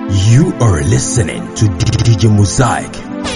You are listening to DJ Mosaic.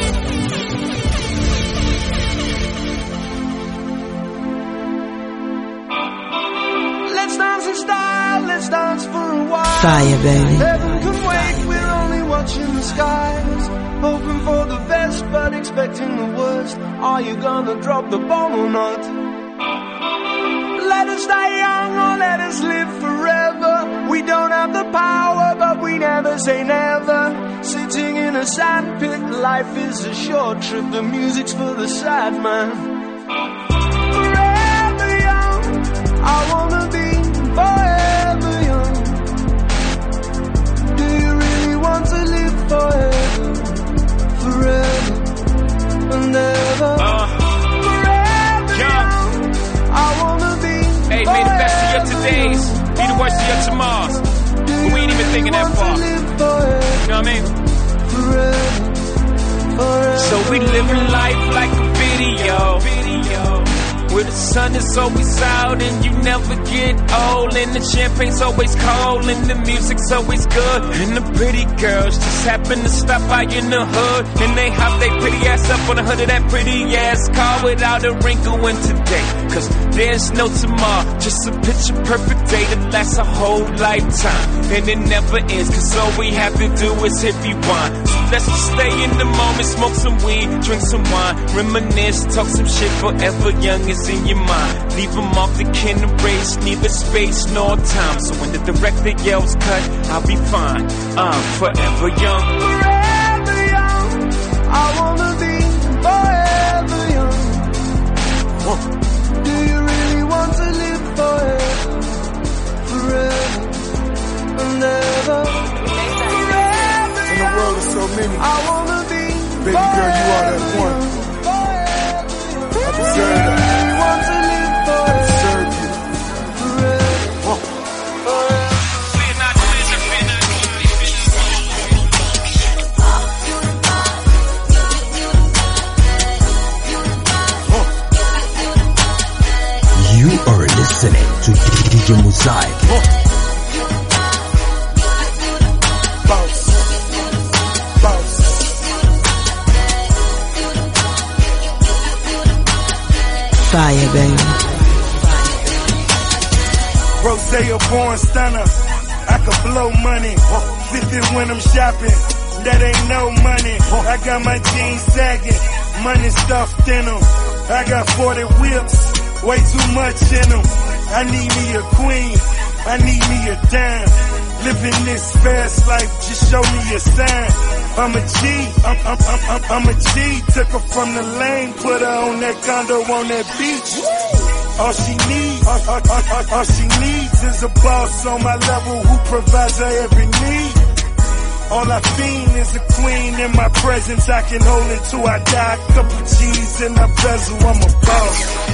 Let's dance in style, let's dance for a while. Fire, baby. Heaven can wait, we're only watching the skies. Hoping for the best, but expecting the worst. Are you gonna drop the bomb or not? Let us die young or let us live forever. We don't have the power, but we never say never. Sitting in a sandpit, life is a short trip. The music's for the sad man. Forever young, I wanna be forever young. Do you really want to live forever? Forever and ever. Forever young, I wanna be. Hey, may the best of your todays be the worst of your tomorrows. But we ain't even thinking that far. You know what I mean? So we living life like a video, where the sun is always out and you never get old, and the champagne's always cold and the music's always good, and the pretty girls just happen to stop by in the hood, and they hop their pretty ass up on the hood of that pretty ass car without a wrinkle in today. Cause there's no tomorrow, just a picture perfect day that lasts a whole lifetime, and it never ends, cause all we have to do is hit rewind. So let's just stay in the moment, smoke some weed, drink some wine, reminisce, talk some shit. Forever young is in your mind. Leave them off the can erase, neither space nor time. So when the director yells cut, I'll be fine. I'm forever young. Forever young, I wanna be forever young. Do you really want to live forever? Forever and ever. Forever in the world is so many. I wanna be. Baby girl, you are that one. I deserve that. I deserve you. You are listening to DJ Mosaic. Bounce. Bounce. Fire, baby. Rosé a born stunner. I could blow money. 50 when I'm shopping. That ain't no money. I got my jeans sagging. Money stuffed in them. I got 40 whips. Way too much in them. I need me a queen. I need me a dime. Living this fast life, just show me a sign. I'm a G, I'm a G. Took her from the lane, put her on that condo on that beach. All she needs is a boss on my level who provides her every need. All I fiend is a queen in my presence. I can hold it till I die. Couple G's in a bezel, I'm a boss.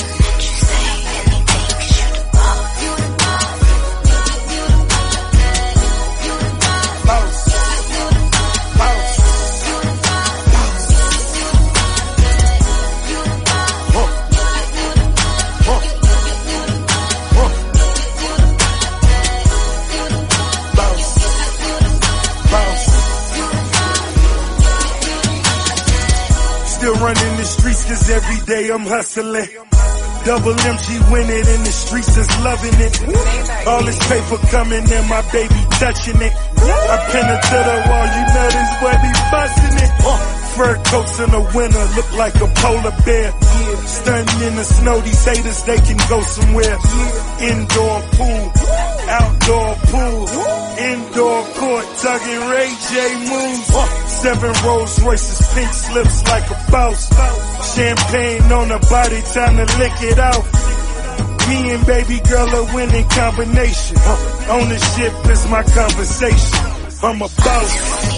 Running the streets cause every day I'm hustling. Double MG win it in the streets is loving it. All this paper coming and my baby touching it. I pin it to the wall, you know this boy be busting it. Fur coats in the winter look like a polar bear. Stunting in the snow, these haters they can go somewhere. Indoor pool, outdoor pool, indoor court, tugging Ray J moves. 7 Rolls Royces, pink slips like a boss. Champagne on the body, time to lick it out. Me and baby girl a winning combination. Ownership is my conversation. I'm a boss.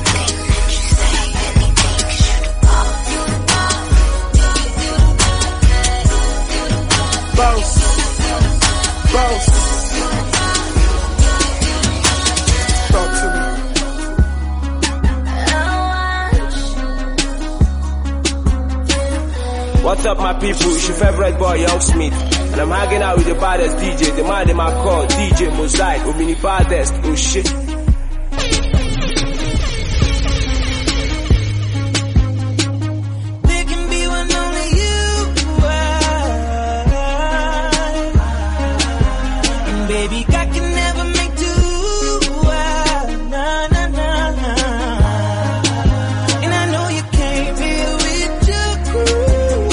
Boss. Boss. Talk to me. What's up, my people? It's your favorite boy, Young Smith. And I'm hanging out with the baddest DJ, the man in my call, DJ Mosaic, Omini baddest, oh shit. baby, I can never make do. Nah, nah, nah, nah. And I know you came here with your crew,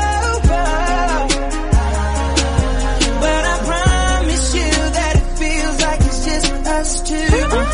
but I promise you that it feels like it's just us two.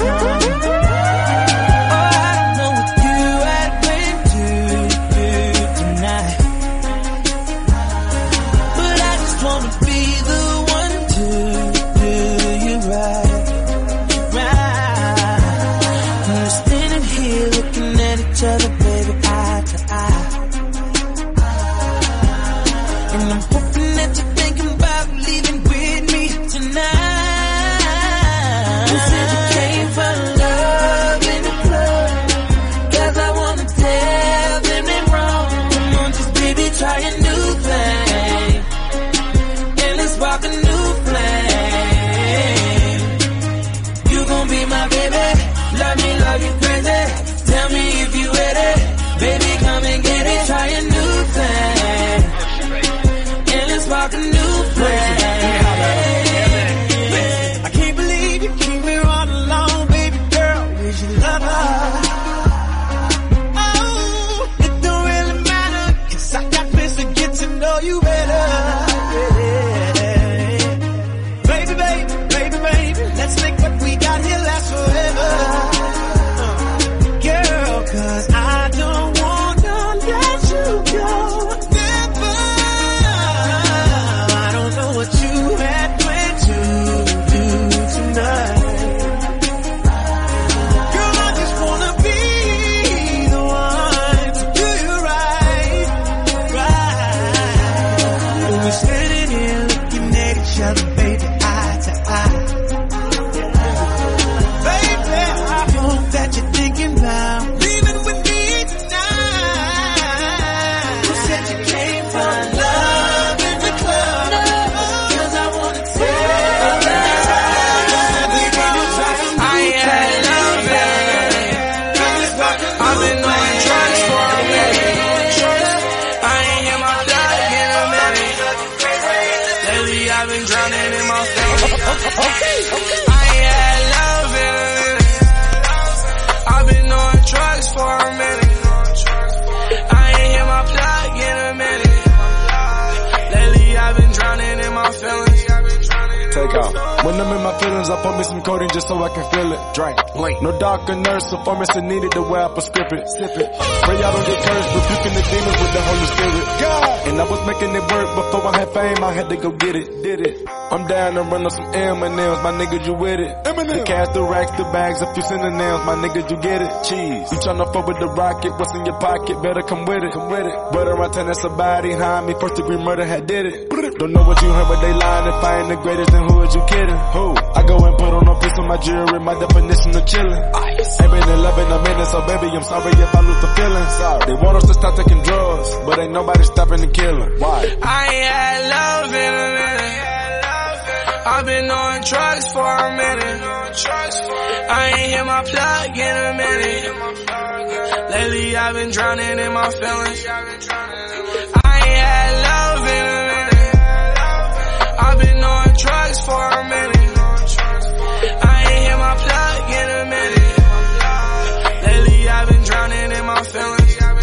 When I'm in my feelings, I pour me some codeine just so I can feel it. Drink, blink. No doctor, nurse, or pharmacy needed the way I prescribe it. Sip it. Pray I don't get cursed, rebuking the demons with the Holy Spirit. God. And I was making it work before I had fame, I had to go get it. Did it. I'm down to run up some M&M's, my nigga, you with it. The cash, the racks, the bags, a few synonyms, my nigga, you get it. Cheese. You tryna fuck with the rocket, what's in your pocket, better come with it. Come with it. Brother, I turn that's a body behind me, first degree murder had did it. Don't know what you heard, but they lying. If I ain't the greatest, then who is you kidding? Who? I go and put on a piece of my jewelry, my definition of chillin'. Ain't been in love in a minute, so baby, I'm sorry if I lose the feeling. Sorry. They want us to stop taking drugs, but ain't nobody stopping the killing. Why? I ain't had love in a minute. I've been on drugs for a minute. I ain't hit my plug in a minute. Lately I've been drowning in my feelings. I ain't had love in a minute. I've been on drugs for a minute. I ain't hit my plug in a minute. Lately I've been drowning in my feelings.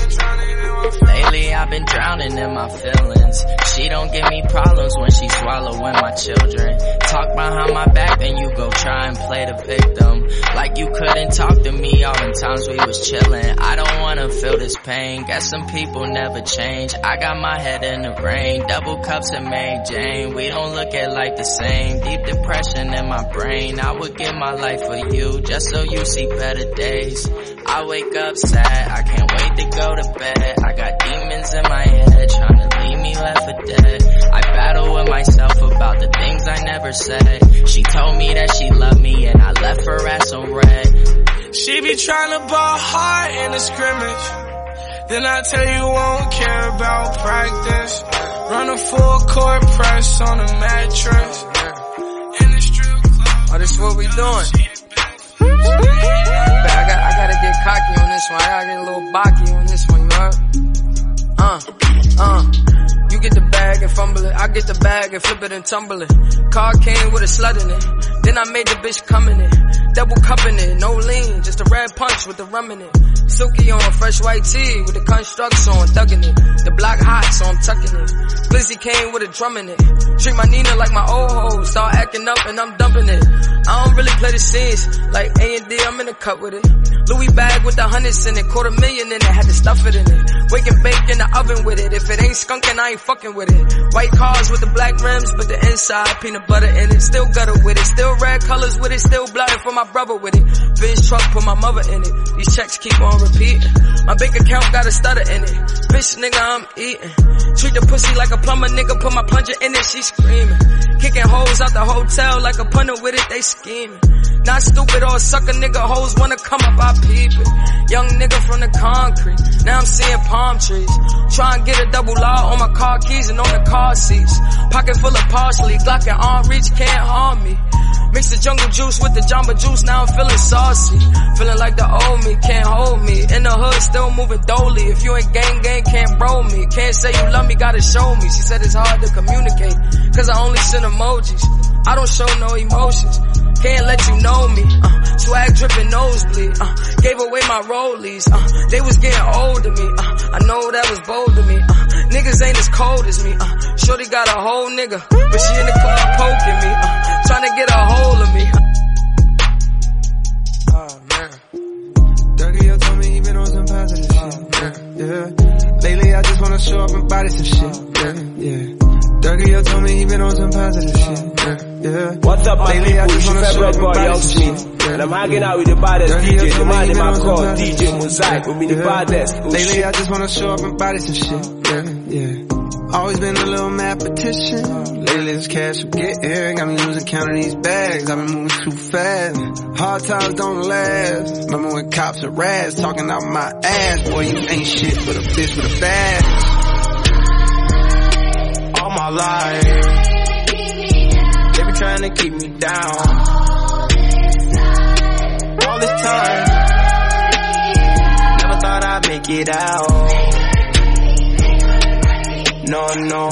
Lately I've been drowning in my feelings. She don't give me problems when she swallowing my children. Talk behind my back, then you go try and play the victim. Like you couldn't talk to me all the times we was chilling. I don't wanna feel this pain. Guess some people never change. I got my head in the rain. Double cups and Mary Jane. We don't look at life the same. Deep depression in my brain. I would give my life for you, just so you see better days. I wake up sad, I can't wait to go to bed. I got demons in my head, trying to leave me left for dead. I battle with myself about the things I never said. She told me that she loved me and I left her ass on red. She be trying to ball hard in the scrimmage. Then I tell you won't care about practice. Run a full court press on a mattress. In the strip club. Oh, this is what we doing. I gotta get cocky on this one. I gotta get a little bocky on this one, you heard? You You get the bag and fumble it. I get the bag and flip it and tumble it. Car came with a slut in it. Then I made the bitch come in it. Double cupping it, no lean, just a red punch with the rum in it. Silky on, fresh white tee with the constructs on, thugging it. The block hot, so I'm tucking it. Blizzy came with a drum in it. Treat my Nina like my old hoe. Start acting up and I'm dumping it. I don't really play the scenes like A&D, I'm in the cut with it. Louis bag with the hundreds in it, $250,000 in it, had to stuff it in it. Wake and bake in the oven with it. If it ain't skunking, I ain't fucking with it. White cars with the black rims, but the inside peanut butter in it. Still gutter with it, still red colors with it, still blooded for my brother with it. Benz truck put my mother in it. These checks keep on repeating. My bank account got a stutter in it. Bitch nigga, I'm eating. Treat the pussy like a plumber, nigga, put my plunger in it, she screaming. Kicking hoes out the hotel like a punter with it, they scheming. Not stupid or a sucker nigga, hoes wanna come up, I peep it. Young nigga from the concrete, now I'm seeing palm trees. Try and get a double law on my car keys and on the car seats. Pocket full of parsley, Glock and arm reach, can't harm me. Mix the jungle juice with the Jamba juice, now I'm feeling saucy. Feeling like the old me, can't hold me. In the hood, still moving dolly. If you ain't gang, can't bro me. Can't say you love me, gotta show me. She said it's hard to communicate, cause I only send emojis. I don't show no emotions, can't let you know me. Swag dripping nosebleed, gave away my rollies. They was getting old to me, I know that was bold to me. Niggas ain't as cold as me, shorty got a whole nigga, but she in the club poking me, trying to get a hold of me. Oh man, Dirty told me he been on some positive shit. Yeah. Lately I just wanna show up and body some shit. Yeah. Dirty told me he been on some positive shit. Yeah. What's up, my people? It's your favorite boy, Young Smith. And I'm hanging out with the baddest DJ, the man in my car, DJ Mosaic, with me the baddest. Lately I just wanna show up and body some shit. Yeah. Always been a little mathematician. Lately this cash will get here. Got me losing count of these bags. I've been moving too fast. Hard times don't last. Remember when cops are rats talking out my ass? Boy, you ain't shit but a bitch with a bag. All my life they been trying to keep me down. All this time, never thought I'd make it out. No.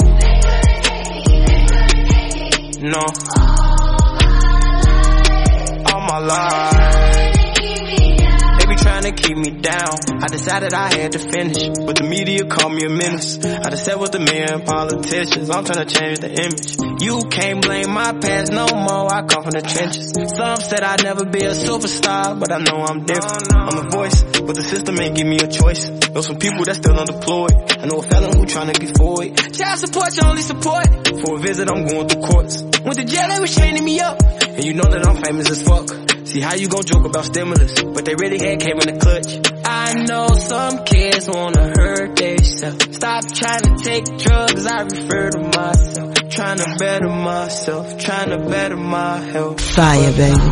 All my life they be trying to keep me down. I decided I had to finish, but the media called me a menace. I just sat with the men politicians, I'm trying to change the image. You can't blame my past no more, I come from the trenches. Some said I'd never be a superstar, but I know I'm different. I'm a voice, but the system ain't give me a choice. Know some people that still unemployed. I know a felon who trying to get forward. Child support, your only support. For a visit, I'm going through courts. Went to jail, they was chaining me up. And you know that I'm famous as fuck. See how you gon' joke about stimulus, but they really had came in the clutch. I know some kids wanna hurt themselves. Stop trying to take drugs, I refer to myself. Trying to better myself, trying to better my health. Fire, baby.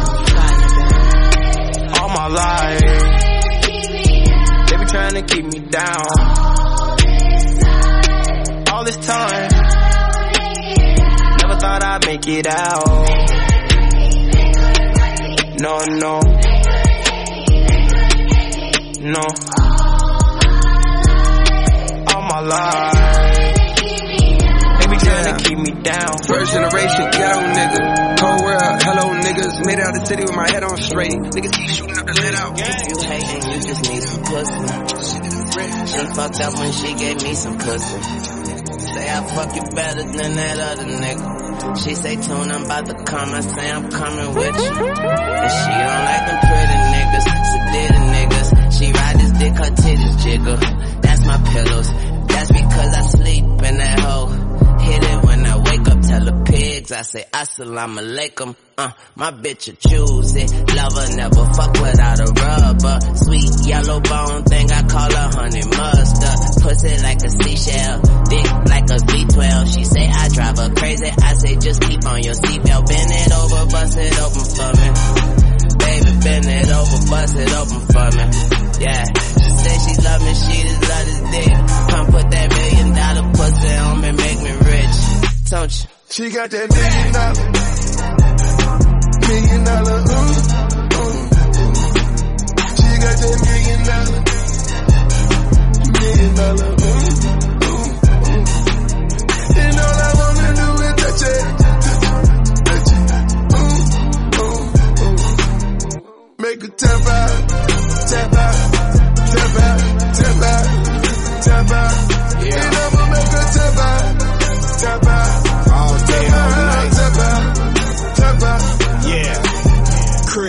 All my life they been trying to keep me down. All this time, never thought I'd make it out. No. All my life they be trying to keep me down. First generation ghetto nigga, cold world, hello niggas. Made it out the city with my head on straight. Niggas keep shooting up the lid out. If you hating, you just need some pussy. She fucked up when she gave me some pussy. Say I fuck you better than that other nigga. She say tune, I'm about to come. I say I'm coming with you. And she don't like them pretty niggas, sedated niggas. She ride this dick, her titties jiggle. That's my pillows. That's because I sleep in that hole. Hit it when I wake up, tell the pigs I say assalamu alaikum. My bitch a choose it. Lover never fuck without a rubber. Sweet yellow bone thing, I call her honey mustard. Pussy like a seashell, dick like a V12. She say I drive her crazy, I say just keep on your seatbelt. Bend it over, bust it open for me. Baby, bend it over, bust it open for me. Yeah, she say she love me, she just love this dick. Come put that $1 million pussy on me, make me rich. Don't you? She got that $1 million, She got that $1 million,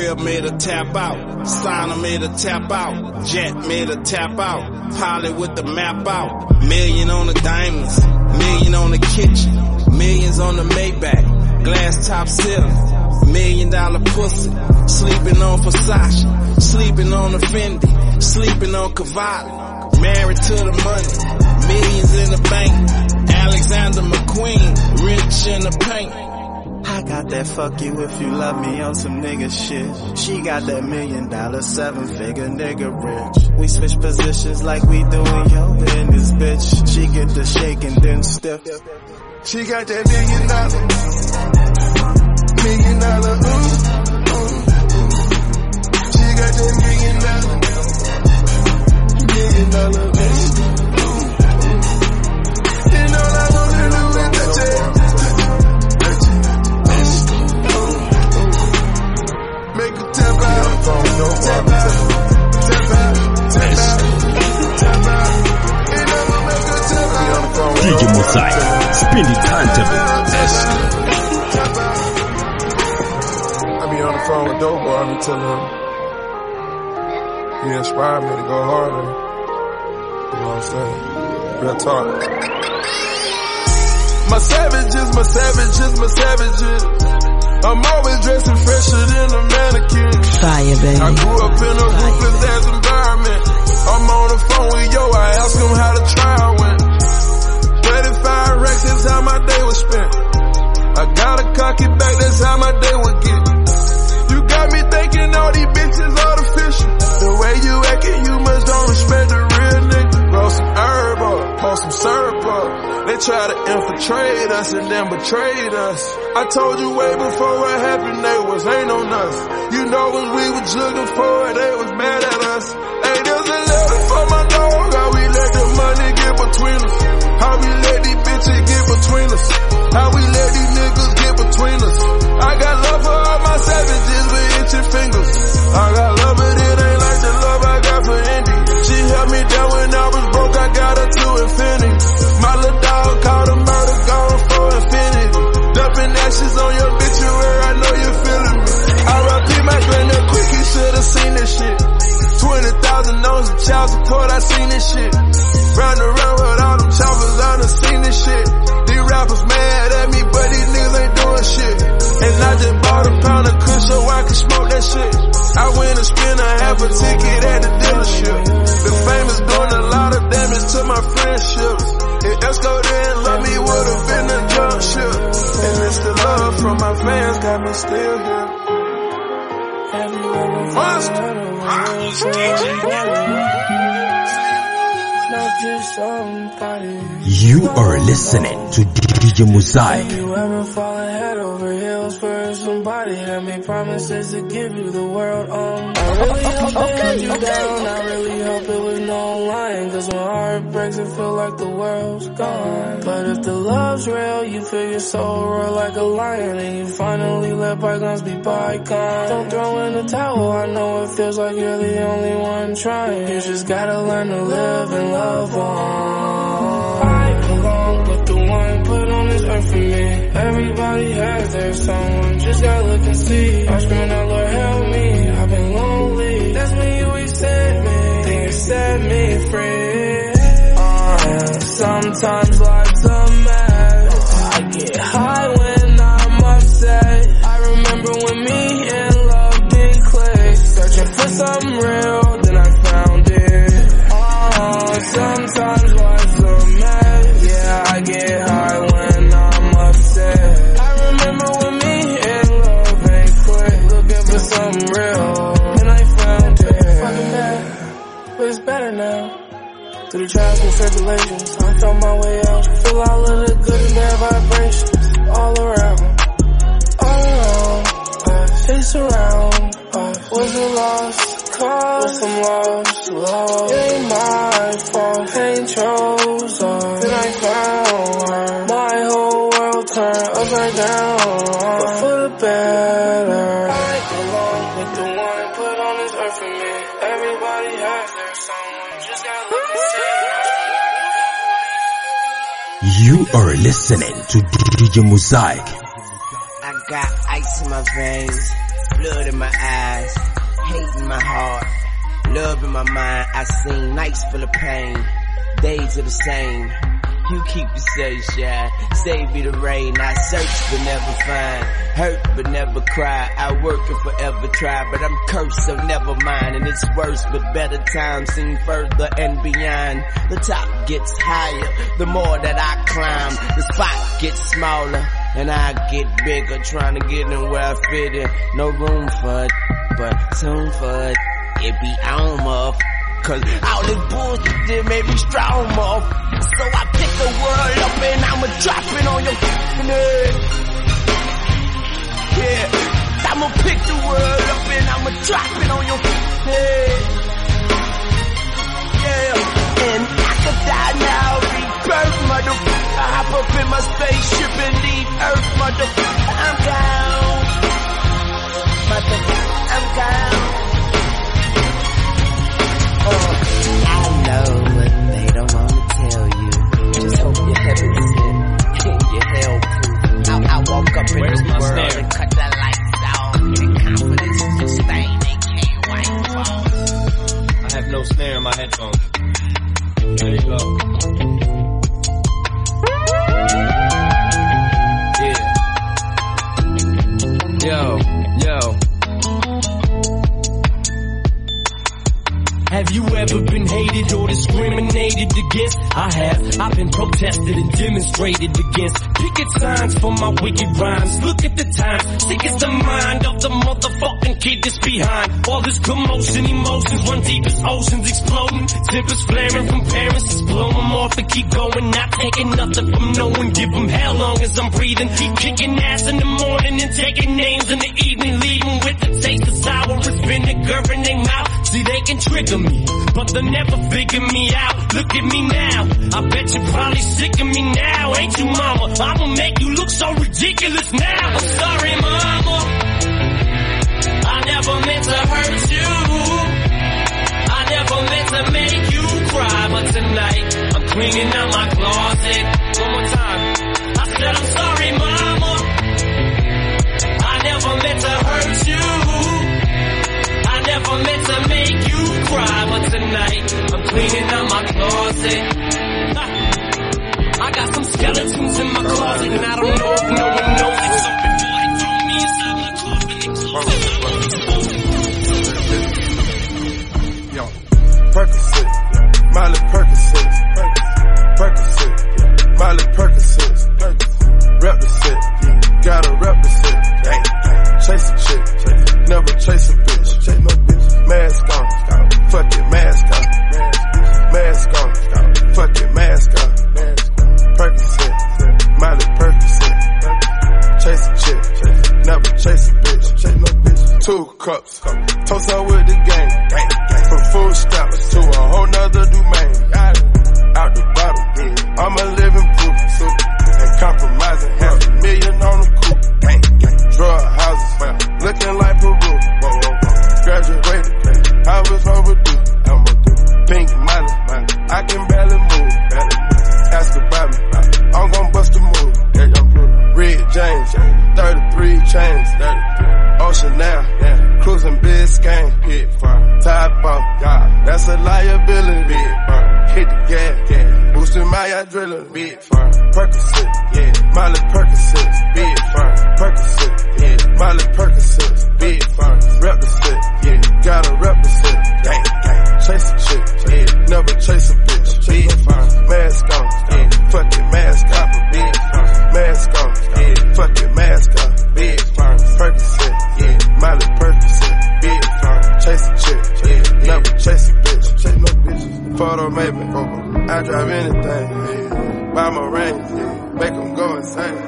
Rev made her tap out. Signer made her tap out. Jet made her tap out. Pilot with the map out. Million on the diamonds. Million on the kitchen. Millions on the Maybach. Glass top ceiling. $1 million pussy. Sleeping on Versace. Sleeping on the Fendi. Sleeping on Cavalli. Married to the money. Millions in the bank. Alexander McQueen. Rich in the paint. I got that fuck you if you love me on some nigga shit. She got that $1 million, 7-figure nigga rich. We switch positions like we doing yoga in this bitch. She get the shake and then stiff. She got that $1 million, $1 million, She got that $1 million, $1 million, bitch. And all I wanna do is touch it. Make a tap out, tap out, tap out, tap out, tap out. And I'ma make a tap out. DJ Mosaic, spin the turntable. I be on the phone with Dope Boy, I be telling him he inspired me to go harder. You know what I'm saying? Real talk. My savages, my savages, my savages. I'm always dressing fresher than a mannequin. Fire, baby. I grew up in a ruthless ass environment. I'm on the phone with yo, I ask him how the trial went. 35 racks, that's how my day was spent. I got a cocky back, that's how my day would get. You got me thinking all these bitches artificial. The way you acting, you must don't respect the real nigga. Roll some herb up, pour some syrup up. They try to infiltrate us and then betrayed us. I told you way before what happened, they ain't on us. You know when we were jugging for it, they was mad at us. Hey, there's a letter for my dog, how we let the money get between us. How we let these bitches get between us. How we let these niggas get between us. I got love for all my savages with itchy fingers. I got love, but it ain't like the love I got for Indy. She held me down when I was broke, I got her to infinity. My little dog called a murder, gone for infinity. Dumping ashes on your bitch, where I know you're feeling me. R.I.P. my granddad quick, he should've seen this shit. 20,000 on some child support, I seen this shit. Round around with all them choppers, I done seen this shit. These rappers mad at me, but these niggas ain't doing shit. And I just bought a pound of kush so I can smoke that shit. I went and spent half a ticket at the dealership. The fame is doing a lot of damage to my friendships. If Esco didn't love me, would've been a jump ship. And it's the love from my fans got me still here. You are listening to DJ Mosaic. Have you ever fallen head over heels for somebody? Had me promises to give you the world. I really hope they let you down. I really hope it was no lying. Cause when heart breaks, it feel like the world's gone. But if the love's real, you feel your soul roar like a lion. And you finally let bygones be bygones. Don't throw in the towel, I know it feels like you're the only one trying. You just gotta learn to live and love on. I belong with the one put on this earth for me. Everybody has their someone, just gotta look and see. I scream out, Lord help me, I've been lonely. That's when you accept me, think you set me free. Sometimes life's a mess. I get high when I'm upset. I remember when me and love didn't click. Searching for something real, then I found it. Sometimes life's a mess. Yeah, I get high when I'm upset. I remember when me and love ain't quit. Looking for something real, and I found it. Fucking bad, but it's better now. Through the trials and tribulations, I found my way out. Feel all of the good and bad vibrations all around us. It's around us. Was a lost cause, some lost love. It ain't my fault, ain't chose us. Then I found her. My whole world turned upside down, but for the better. I belong with the one put on this earth for me. Everybody has their someone, just gotta look and see. You are listening to DJ Mosaic. I got ice in my veins, Blood in my eyes, hate in my heart, love in my mind. I sing nights full of pain, days are the same. You keep the sunshine, save me the rain. I search but never find, hurt but never cry. I work and forever try, but I'm cursed, so never mind. And it's worse, but better times seem further and beyond. The top gets higher, the more that I climb. The spot gets smaller, and I get bigger. Trying to get in where I fit in. No room for it, but soon for it. It be on, motherfucker. Cause all this bullshit made me strong, motherfucker. So I pick the world up and I'ma drop it on your f***ing head. Yeah, I'ma pick the world up and I'ma drop it on your f***ing head. Yeah, and I could die now, rebirth, motherfucker. I hop up in my spaceship and leave Earth, motherfucker. I'm down, motherfucker, I'm down. I know what they don't wanna tell you. Just hope your heaven is in your hell-proof. I woke up in this world and cut the lights out. And confidence is a stain they can't wipe off. I have no snare in my headphones. There you go. Yeah. Yo. Have you ever been hated or discriminated against? I have. I've been protested and demonstrated against. Picket signs for my wicked rhymes. Look at the time. Sick is the mind of the motherfucking kid that's behind. All this commotion, emotions run deep as oceans exploding. Tempers flaring from parents. Just blow them off and keep going. Not taking nothing from no one. Give them hell long as I'm breathing. Keep kicking ass in the morning and taking names in the evening. Leaving with the taste of sour as vinegar in their mouth. See, they can trigger me, but they'll never figure me out. Look at me now, I bet you're probably sick of me now, ain't you, mama? I'ma make you look so ridiculous now. I'm sorry, mama, I never meant to hurt you. I never meant to make you cry, but tonight I'm cleaning out my closet. One more time, I said I'm sorry, mama, I never meant to hurt you. Never meant to make you cry, but tonight I'm cleaning out my closet. I got some skeletons in my closet, and I don't know if no one knows it. So before they throw me inside my coffin and close it. Yo, Percocet, Miley Percocet, Percocet, Miley Percocet, represent, gotta represent. Chase a chick, never chase a bitch. Mask on, fuck it, mask on. Mask on, fuck it, mask on. Percocet, Miley Percocet. Chase a chick, never chase a bitch. 2 cups, toast up with the gang. From food stamps to a whole nother domain. Out the bottom, I'm a living proof. And compromising, $500,000 on the coupe. Drug houses, looking like Peru. Graduated, I was overdue. Pink money, I can barely move. Ask about me, I'm gon' bust a move. Red James, 33 chains. Ocean now, cruising Biscayne. Top off, that's a liability. Hit the gas, boosting my adrenaline. Percocet, Miley Percocet, Percocet, Miley Percocet, represent, gotta represent. Chase a chick, never chase a bitch. Mask on, fuck it, mask on. Mask on, fuck it, mask on. Percocet, Miley Percocet, chase a chick, never chase a bitch. Photo maybe, I drive anything. Buy my rings, make them go insane.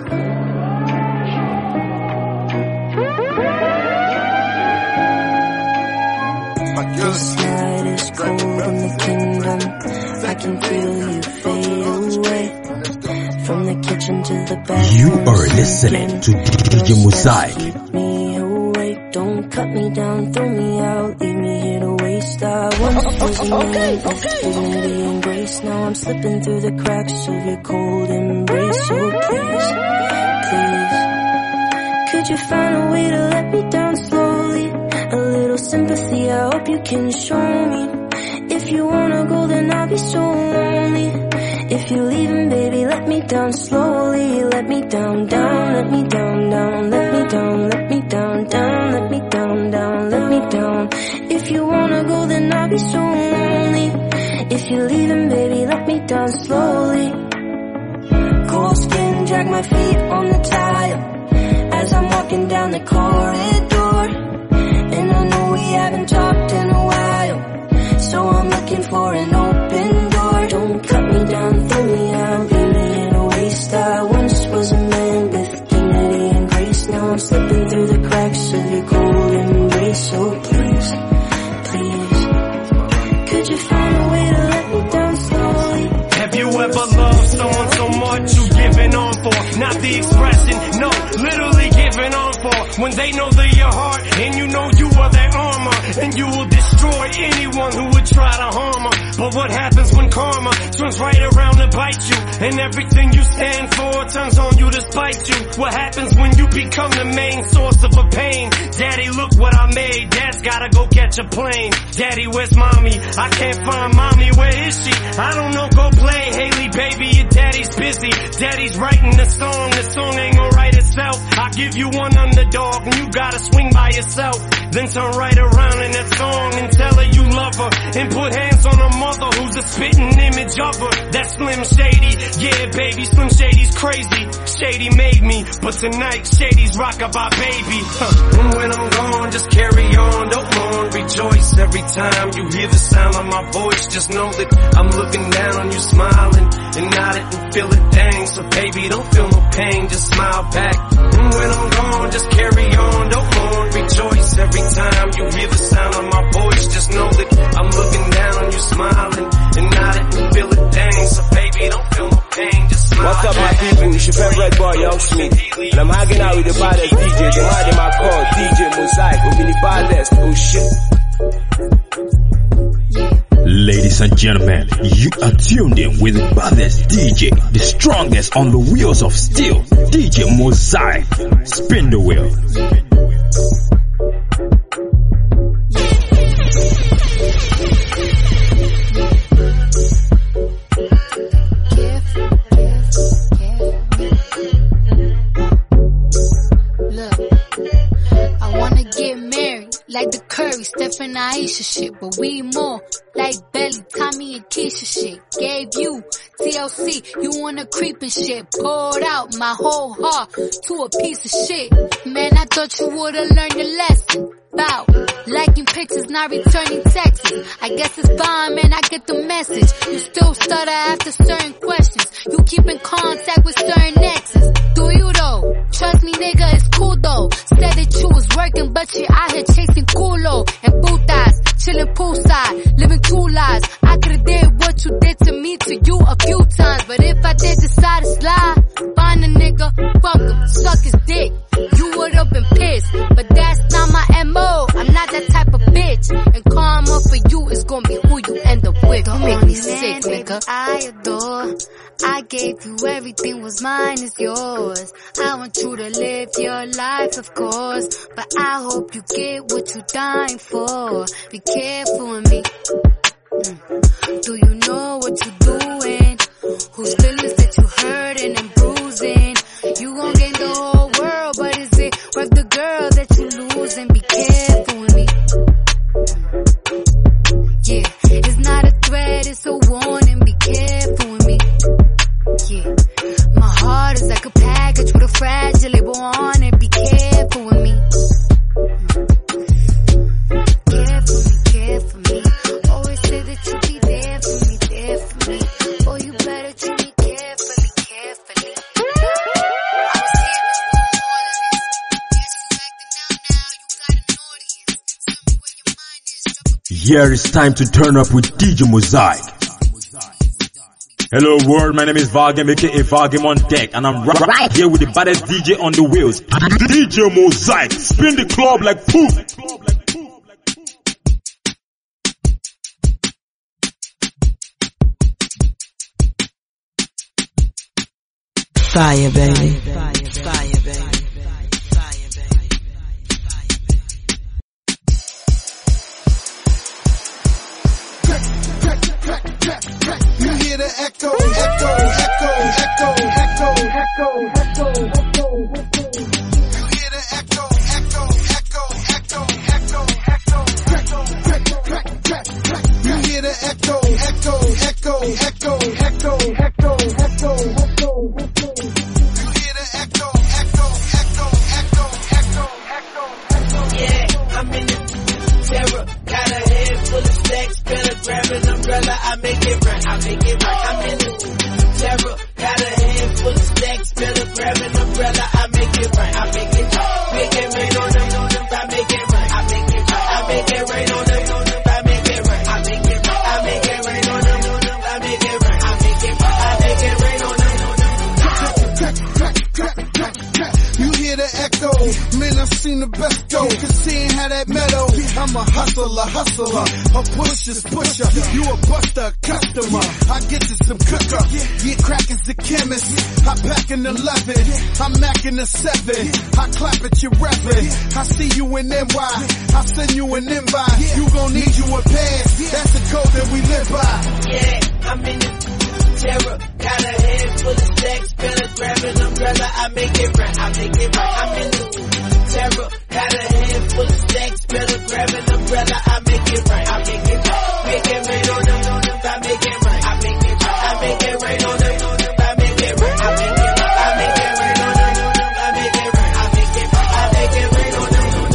This night is cold in the kingdom. I can feel you fade away. From the kitchen to the bathroom. You are listening to DJ Mosaic. Keep me awake, don't cut me down, throw me out, leave me here to waste. I once was a man of dignity and grace. Now I'm slipping through the cracks of your cold embrace. So please, please, could you find a way to let me down sympathy, I hope you can show me. If you wanna go, then I'll be so lonely. If you're leaving, baby, let me down slowly. Let me down, down, let me down, down, let me down, let me down, down, let me down, down, let me down. If you wanna go, then I'll be so lonely. If you're leaving, baby, let me down slowly. Cold skin, drag my feet on the tile as I'm walking down the corridor. And I know we haven't talked in a while, so I'm looking for an open door. Don't cut me down, throw me out, leave me in a waste. I once was a man with dignity and grace. Now I'm slipping through the cracks of your cold embrace. So please, please, could you find a way to let me down slowly? Have you ever loved someone so much you giving on for? Not the expression, no, literally giving on for. When they know they're your heart and you know you are their armor, and you will destroy anyone who would try to harm her. But what happens when karma turns right around to bite you, and everything you stand for turns on you to spite you? What happens when you become the main source of a pain? Daddy, look what I made. Dad's gotta go catch a plane. Daddy, where's mommy? I can't find mommy. Where is she? I don't know, go play. Haley, baby, your daddy's busy. Daddy's writing the song. The song ain't gonna write itself. I'll give you one underdog and you gotta swing by yourself. Then turn right around in that song and tell her you love her, and put hands on her mother who's a spitting image of her. That's Slim Shady. Yeah, baby, Slim Shady's crazy. Shady made me, but tonight Shady's rockabye baby. And when I'm gone, just carry on, don't mourn, rejoice. Every time you hear the sound of my voice, just know that I'm looking down on you, smiling and nodding and feel it, dang. So baby, don't feel no pain, just smile back. And when I'm gone, just carry on, don't mourn, rejoice. Every time you hear the sound of my voice, just know that I'm looking down on you, smiling and nodding and feel it, dang. So baby, don't feel no pain, just smile. What's up, my people? It's your favorite boy, Young Smith, and I'm hanging out with the baddest DJ. The man in my call, DJ Mosaic, will be the baddest. Oh shit. Ladies and gentlemen, you are tuned in with the baddest DJ, the strongest on the wheels of steel, DJ Mosaic. Spin the wheel. Like the Curry, Steph and Aisha shit, but we more like Belly, Tommy and Keisha shit. Gave you TLC, you wanna creep and shit. Poured out my whole heart to a piece of shit. Man, I thought you would've learned your lesson. About liking pictures, not returning texts. I guess it's fine, man, I get the message. You still stutter after certain questions. You keep in contact with certain exes. Do you though? Trust me, nigga, it's cool though. Said that you was working, but you out here chasing culo and putas, chilling poolside, living two lives. I could've did what you did to me to you a few times, but if I did decide to slide, find a nigga, fuck him, suck his dick. You would've been pissed, but that's not my MO. I'm not that type of bitch, and karma for you is gonna be who you end up with. You make me sick, nigga. I adore, I gave you everything, was mine is yours. I want you to live your life, of course, but I hope you get what you're dying for. Be careful with me. Do you know what you're doing? Whose feelings that you hurting and bruising? You gon' gain the whole world, but is it worth the girl that you losing? Be careful with me. Yeah, it's not a threat, it's a warning. Be careful with me. Yeah, my heart is like a package with a fragile label on it. Be careful with me. Careful me. Always say that you'll be there for me, there for me. Oh, you better treat me carefully, carefully. I was here before all of this. Guess you acting out now, you got an audience. Tell me where your mind is. Here it's time to turn up with DJ Mosaic. Hello world, my name is Vagem, aka Vagem on deck, and I'm right here with the baddest DJ on the wheels, DJ Mosaic. Spin the club like poof. Fire, baby. Fire, baby. the echo, echo, echo, echo, echo, echo, echo, echo. You hear the echo, echo, echo, echo, echo, echo, echo, crack, crack, crack, crack. You hear the echo, echo, echo, echo, echo, echo, echo, echo, echo. You hear the echo, echo, echo, echo, echo, echo, echo. Yeah, I'm in the terror. Got a head full of stacks, better grab an umbrella. I make it right, I make it right. I'm in the terror. Got a head full of stacks, better grab an umbrella. I make it right, I make it right. Make it rain on them, I make it right, I make it right. I make it rain on them, I make it right, I make it right. I make it rain on them, I make it right, I make it right. I make it rain on them. Crack, crack, crack, crack, crack. You hear the echo, man, I've seen the best go. Cause seeing how that meadow, I'm a hustler, a pusher's pusher. You a buster, customer. I get you some cooker. Yeah, crack is the chemist. I pack an 11, I'm macking a 7. I clap at your rapping. I see you in NY, I send you an invite. You gon' need you a pass, that's the code that we live by. Yeah, I'm in the terror. Got a head full of stacks, better grab an umbrella. I make it right, I make it right. I'm in the terror. Got a head full of stacks, better grab an umbrella. I make it right, I make it right. Make it rain on them, I make it right, I make it right. I make it rain on them, I make it right, I make it right. I make it rain on them, I make it right, I make it right. I make it rain on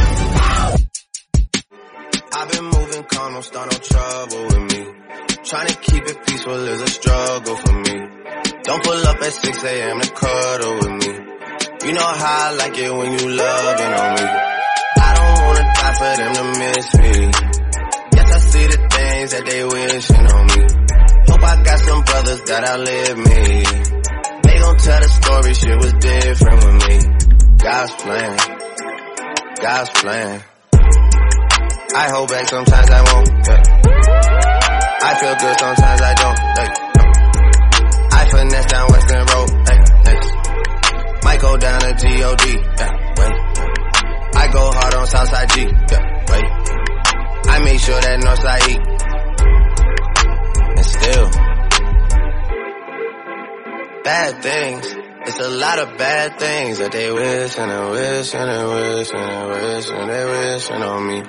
them. I've been moving calm, don't start no trouble with me. Trying to keep it peaceful is a struggle for me. Don't pull up at 6 a.m. to cuddle with me. You know how I like it when you loving on me. I don't wanna die for them to miss me. Yes, I see the things that they wishing on me. Hope I got some brothers that outlive me. They gon' tell the story, shit was different with me. God's plan, God's plan. I hold back, sometimes I won't. Yeah. I feel good, sometimes I don't. I finesse down Western Road. Might go down to G.O.D. Wait. I go hard on Southside G. Wait. I make sure that Northside E. And still, bad things. It's a lot of bad things that they wish and they wish and they wish and they wish and they wishing on me.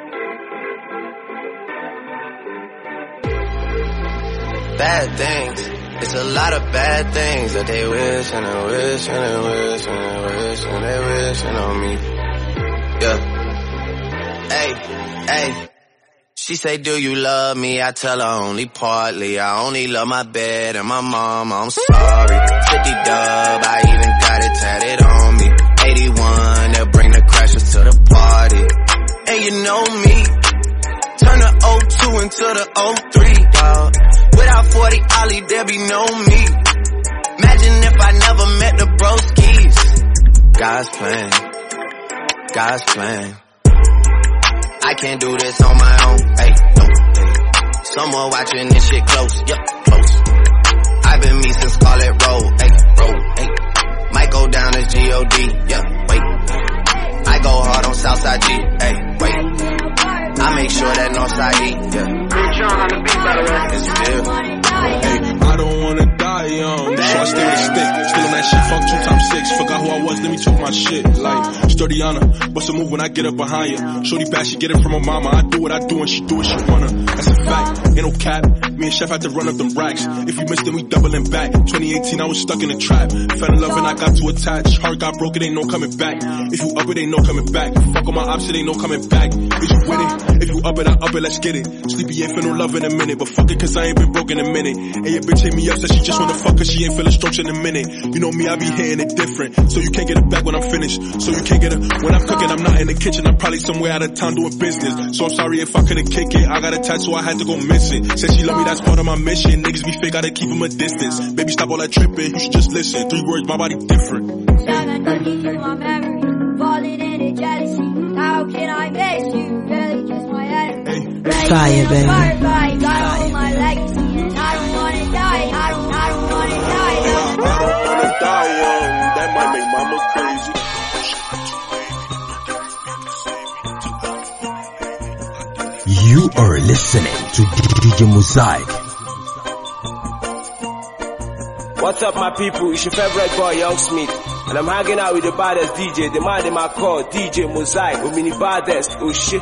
Bad things. It's a lot of bad things that they wish and they wish and they wish and they wish and they wishing on me. Yeah. Hey, hey. She say, do you love me? I tell her only partly. I only love my bed and my mom. I'm sorry. 50 dub, I even got it tatted on me. 81, they'll bring the crashers to the party. And you know me. Turn the 02 into the 03, dawg. Without 40 Ollie, there be no me. Imagine if I never met the broskies. God's plan, God's plan. I can't do this on my own, hey, no, hey. Someone watching this shit close, yup, close. I've been me since Scarlet Road, hey, Might go down to G.O.D., yeah, wait. I go hard on Southside G, hey, wait. I make sure that Northside E, yeah. It's real. Hey, I don't wanna die young, so I stay with a stick. Still on that shit, fuck 2 times 6. Forgot who I was, let me talk my shit. Like, sturdiana, bust a move when I get up behind you. Shorty bad, she get it from her mama. I do what I do and she do what she wanna. That's a fact, ain't no cap. Me and Chef had to run up them racks. If we missed, then we doubling back. 2018, I was stuck in the trap. Fell in love and I got too attached. Heart got broke, it ain't no coming back. If you up it, ain't no coming back. Fuck on my ops, it ain't no coming back. Is you with it? If you up it, I up it, let's get it. Sleepy ain't feel no love in a minute, but fuck it, cause I ain't been broke in a minute. And your bitch hit me up, said she just wanna fuck, cause she ain't feeling strokes in a minute. You know me, I be hitting it different. So you can't get it back when I'm finished. So you can't get it when I'm cooking, I'm not in the kitchen. I'm probably somewhere out of town doing business. So I'm sorry if I couldn't kick it. I got a tattoo, I had to go miss it. Said she love me, that's part of my mission. Niggas be fake, gotta keep them a distance. Baby, stop all that tripping, you should just listen. 3 words, my body different. Falling into jealousy. How can I miss you? Really just my enemy. Fire, baby. Gotta hold my legacy. And I don't wanna die. I don't wanna die. I don't wanna die young. That might make mama crazy. You are listening to DJ Mosaic. What's up, my people? It's your favorite boy, Young Smith. And I'm hanging out with the baddest DJ, the man in my call, DJ Mosaic, with mini baddest. Oh shit.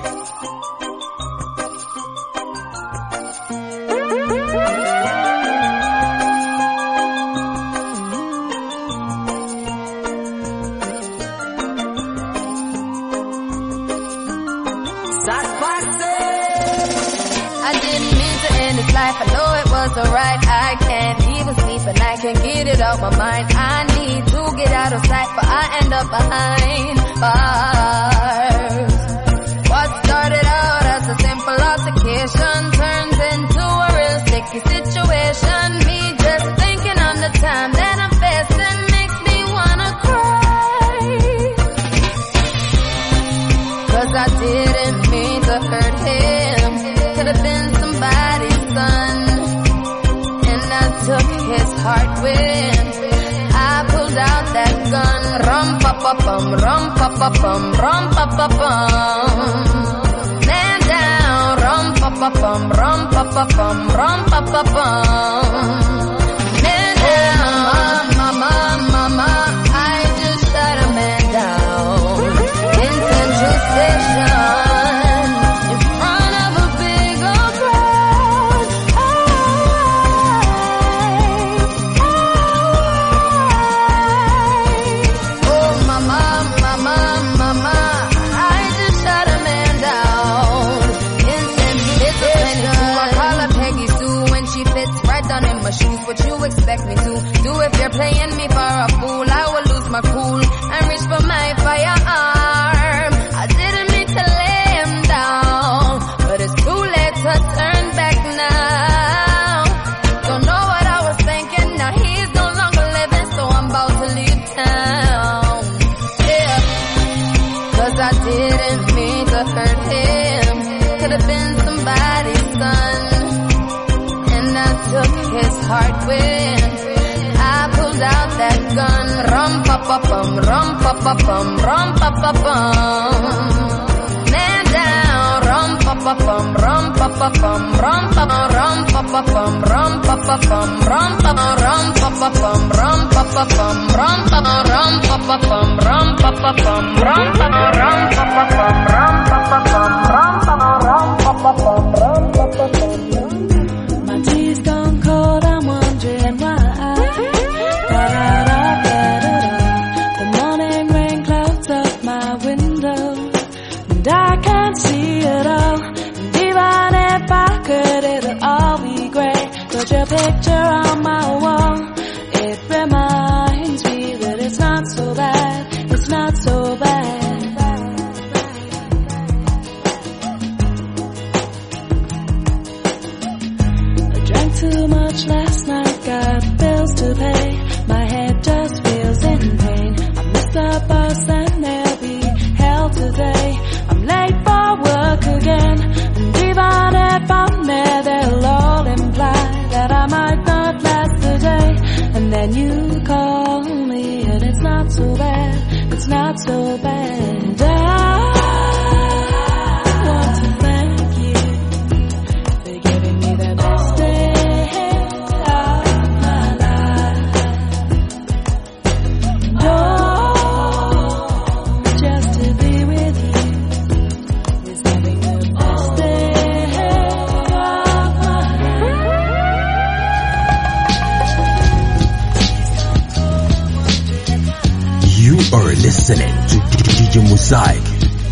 I know it was alright, I can't even sleep and I can't get it out my mind. I need to get out of sight, but I end up behind bars. What started out as a simple altercation turns into a real sticky situation. Me just thinking on the time that I'm facing makes me wanna cry. 'Cause I didn't mean to hurt him, could have been somebody's son, and I took his heart with. I pulled out that gun, rum pa pa bum, rum pa pa bum, rum pa pa bum. Man down, rum pa pa bum, rum pa pa bum, rum pa pa bum. Man down, mama, mama, I just shot a man down in Central Station. What you expect me to do if you're playing me for a fool? I will lose my cool and reach for my firearm. I didn't mean to lay him down, but it's too late to turn back now. Don't know what I was thinking, now he's no longer living, so I'm about to leave town. Yeah, 'cause I didn't mean to hurt him, could have been somebody's son, and I took his heart with. I pulled out that gun, rum pa pa bum, rum pa pa bum, rum pa pa bum. Man down, rum pa pa bum, rum pa pa bum, rum pa pa rum pa pa bum, rum pa pa bum, rum pa rum pa pa bum, rum pa pa bum, rum pa rum pa pa bum, rum pa pa bum, rum pa rum pa pa bum, rum pa pa bum, rum pa rum pa pa bum, rum pa pa bum. My tea's gone cold, I'm wondering why. The morning rain clouds up my window, and I can't see it all. And even if I could, it'll all be great. Put your picture on my wall, it reminds me that it's not so bad, it's not so bad. I drank too much last night, got bills to pay, my head just feels in pain. I missed the bus and there'll be hell today. I'm late for work again, and even if I'm there, they'll all imply that I might not last the day. And then you call me, and it's not so bad, it's not so bad. I want to thank you for giving me the best day of my life. Just to be with you is having the best day of my life. You are listening to DJ Mosaic.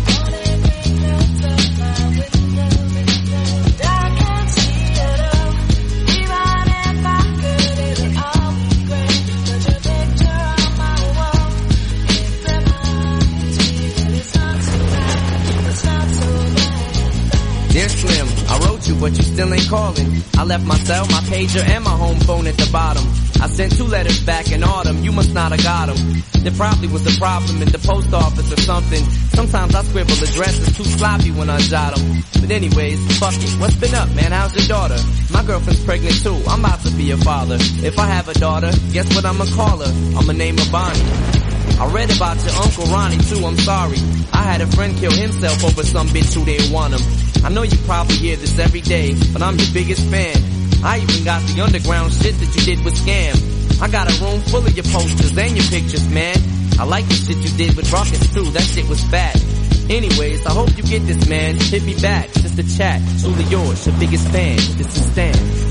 Dear Slim, I wrote you, but you still ain't calling. I left my cell, my pager, and my home phone at the bottom. I sent 2 letters back in autumn, you must not have got them. There probably was a problem in the post office or something. Sometimes I scribble addresses too sloppy when I jot them. But anyways, fuck it, what's been up, man? How's your daughter? My girlfriend's pregnant too, I'm about to be a father. If I have a daughter, guess what I'ma call her? I'ma name her Bonnie. I read about your Uncle Ronnie too, I'm sorry. I had a friend kill himself over some bitch who didn't want him. I know you probably hear this every day, but I'm your biggest fan. I even got the underground shit that you did with Scam. I got a room full of your posters and your pictures, man. I like the shit you did with Rockets too, that shit was bad. Anyways, I hope you get this, man. Hit me back, just a chat. Truly yours, your biggest fan. This is Stan.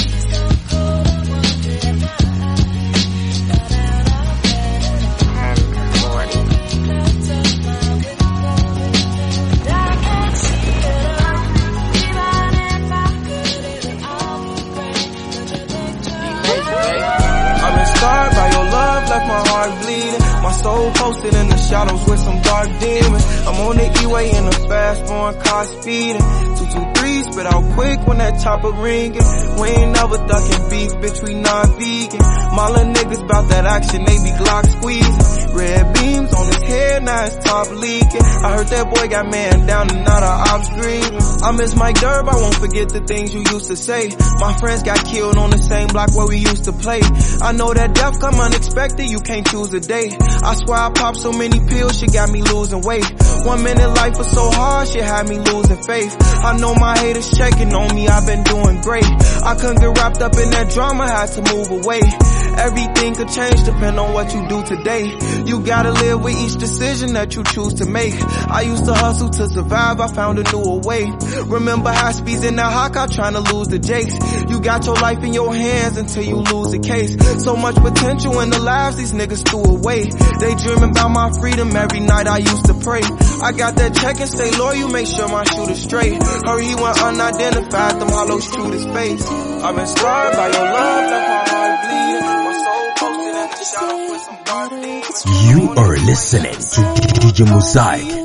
My heart bleeding, my soul posted in the shadows with some dark demons. I'm on the E-way in a fast foreign car speeding. 223 spit out quick when that chopper ringing. We ain't never ducking beef, bitch, we non-vegan. My little niggas bout that action, they be Glock squeezing. Red beams on his head, now his top leaking. I heard that boy got man down and now the ops grieving. I miss Mike Durb, I won't forget the things you used to say. My friends got killed on the same block where we used to play. I know that death come unexpected, you can't choose a day. I swear I popped so many pills, shit got me losing weight. 1 minute life was so hard, shit had me losing faith. I know my haters checking on me, I've been doing great. I couldn't get wrapped up in that drama, had to move away. Everything could change depending on what you do today. You gotta live with each decision that you choose to make. I used to hustle to survive, I found a newer way. Remember high speeds in that hawk, I trying to lose the jakes. You got your life in your hands until you lose the case. So much potential in the lives these niggas threw away. They dreaming about my freedom every night, I used to pray. I got that check and stay loyal, make sure my shooter's straight. Hurry, he went unidentified, them hollows shoot his face. I've been scarred by your love, left my heart bleeding. My soul posted in the shadows with some dark demons. You are listening to DJ Mosaic.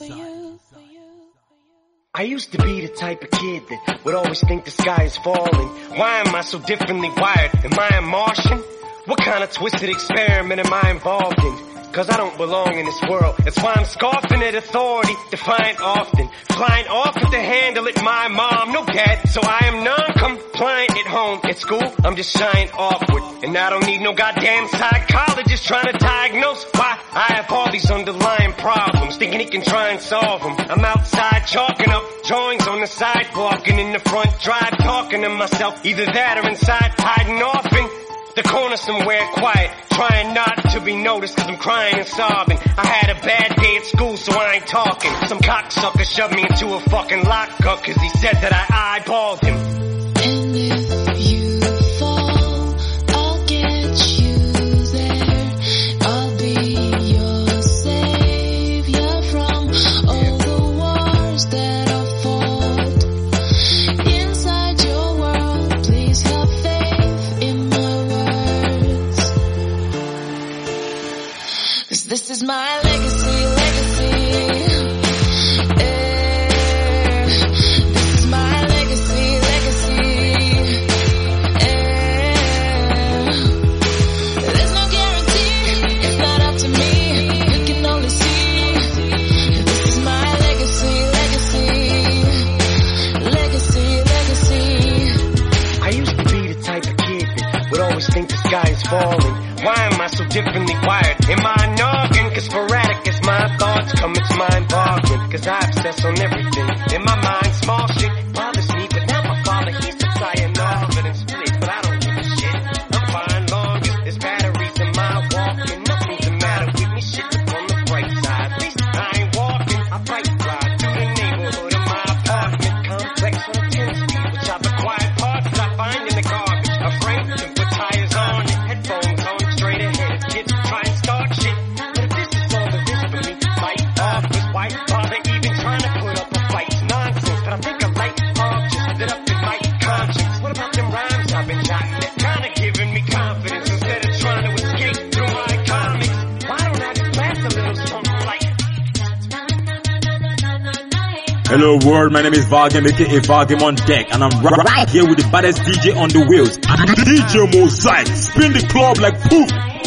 I used to be the type of kid that would always think the sky is falling. Why am I so differently wired? Am I a Martian? What kind of twisted experiment am I involved in? Cause I don't belong in this world. That's why I'm scoffing at authority, defiant often. Flying off with the handle at my mom, no dad, so I am non-compliant at home. At school, I'm just shying awkward. And I don't need no goddamn psychologist trying to diagnose why I have all these underlying problems, thinking he can try and solve them. I'm outside chalking up drawings on the sidewalk and in the front drive talking to myself. Either that or inside hiding off in the corner somewhere quiet, trying not to be noticed cause I'm crying and sobbing. I had a bad day at school so I ain't talking. Some cocksucker shoved me into a fucking lockup cause he said that I eyeballed him. And if you fall, I'll get you there. I'll be your savior from all the wars that I've fought. Inside your world, please have faith in my words. Cause this is my legacy, legacy. Think the sky is falling. Why am I so differently wired? Am I a noggin? Cause sporadic as my thoughts come, it's my involvement. Cause I obsess on everything. In my mind, small shit bothers me. But now my father, he's supplying all of it and split. But I don't give a shit. I'm fine long as there's batteries in my walk. And nothing's the matter with me. Shit on the bright side. At least I ain't walking. I bike ride through the neighborhood of my apartment complex on 10th Street, which I've acquired parts that I find in the garbage. A frame to put tires on it, headphones on straight ahead. Kids try and start shit, but if this is all there is for me, light off was white. Bother even trying to put up a fight. Nonsense, but I think I like off just lit up in my conscience. What about them rhymes I've been jotting that kinda giving me confidence instead of trying to escape through my comics? Why don't I just blast a little something like? Hello world, my name is Vagem, aka Vagem on deck, and I'm right here with the baddest DJ on the wheels, DJ Mosaic. Spin the club like poof.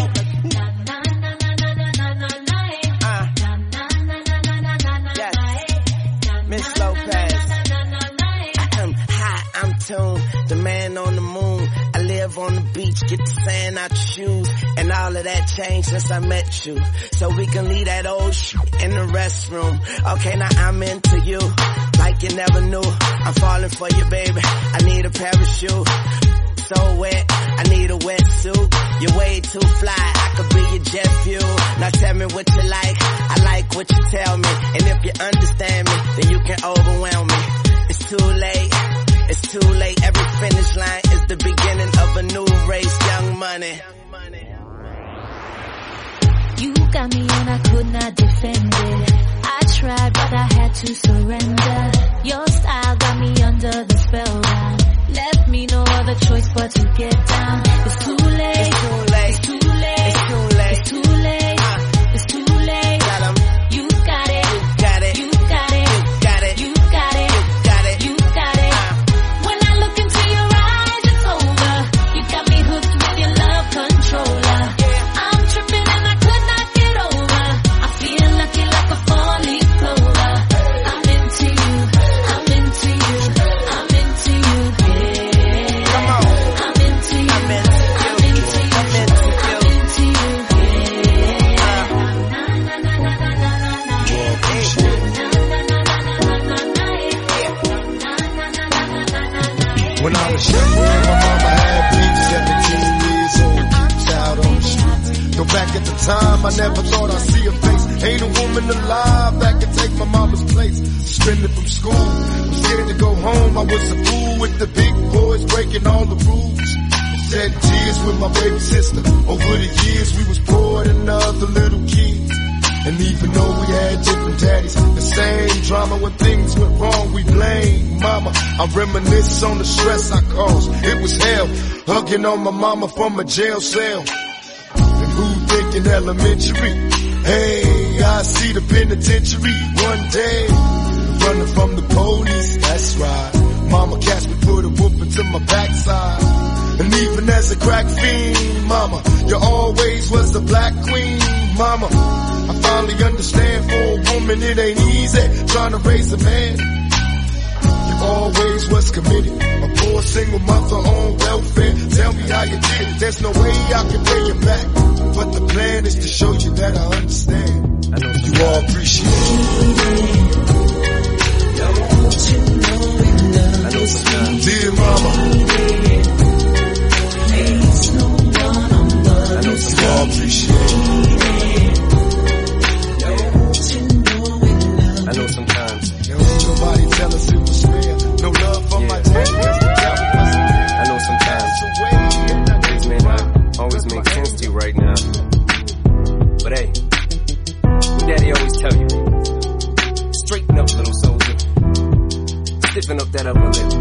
Yes, Miss Lopez. I'm high, I'm tuned, the man on the moon. I live on the beach, get the sand out your shoes, and all of that changed since I met you. So we can leave that old shit in the restroom. Okay, now I'm into you, like you never knew. I'm falling for you, baby. I need a parachute. so wet, I need a wetsuit. You're way too fly, I could be your jet fuel. Now tell me what you like, I like what you tell me. And if you understand me, then you can overwhelm me. It's too late, it's too late. Every finish line is the beginning of a new race, Young Money. You got me and I could not defend it. I tried but I had to surrender. Your style got me under the spellbound. Left me no other choice but to get down. It's too late, it's too late, it's too late, it's too late, it's too late, it's too late. You got it, you got it, you got it, you got it, you got it, you got it, you got it. When I look into your eyes, it's over. You got me hooked with your love controller. I'm tripping and I could not get over. I feel lucky like a four-leaf clover. I'm into you, I'm into you, I'm into you, yeah. Come on. I'm into you, I'm into you, I'm into you, When I was young, my mama had me 17 years old, child on the streets. Though back at the time, I never thought I'd see a face. Ain't a woman alive that could take my mama's place. Suspended from school, was scared to go home. I was a fool with the big boys breaking all the rules. Shed tears with my baby sister. Over the years, we was poor than other little kids. And even though we had different daddies, the same drama when things went wrong, we blame mama. I reminisce on the stress I caused. It was hell, hugging on my mama from a jail cell. And who thinking elementary? Hey, I see the penitentiary one day. Running from the police, that's right. Mama catch me, put a whooping to my backside. And even as a crack fiend, mama, you always was the black queen, mama. I finally understand for a woman it ain't easy trying to raise a man. You always was committed, a poor single mother on welfare. Tell me how you did it, there's no way I can pay you back. But the plan is to show you that I understand. I know you all appreciate it. I know sometimes. Dear mama, I know sometimes. you all appreciate it. I know sometimes. Yo, nobody tell us it was fair. No love for my dad. I know sometimes things may not always make sense to you right now. But hey, what daddy always tell you, straighten up, little soldier. Stiffen up that upper lip.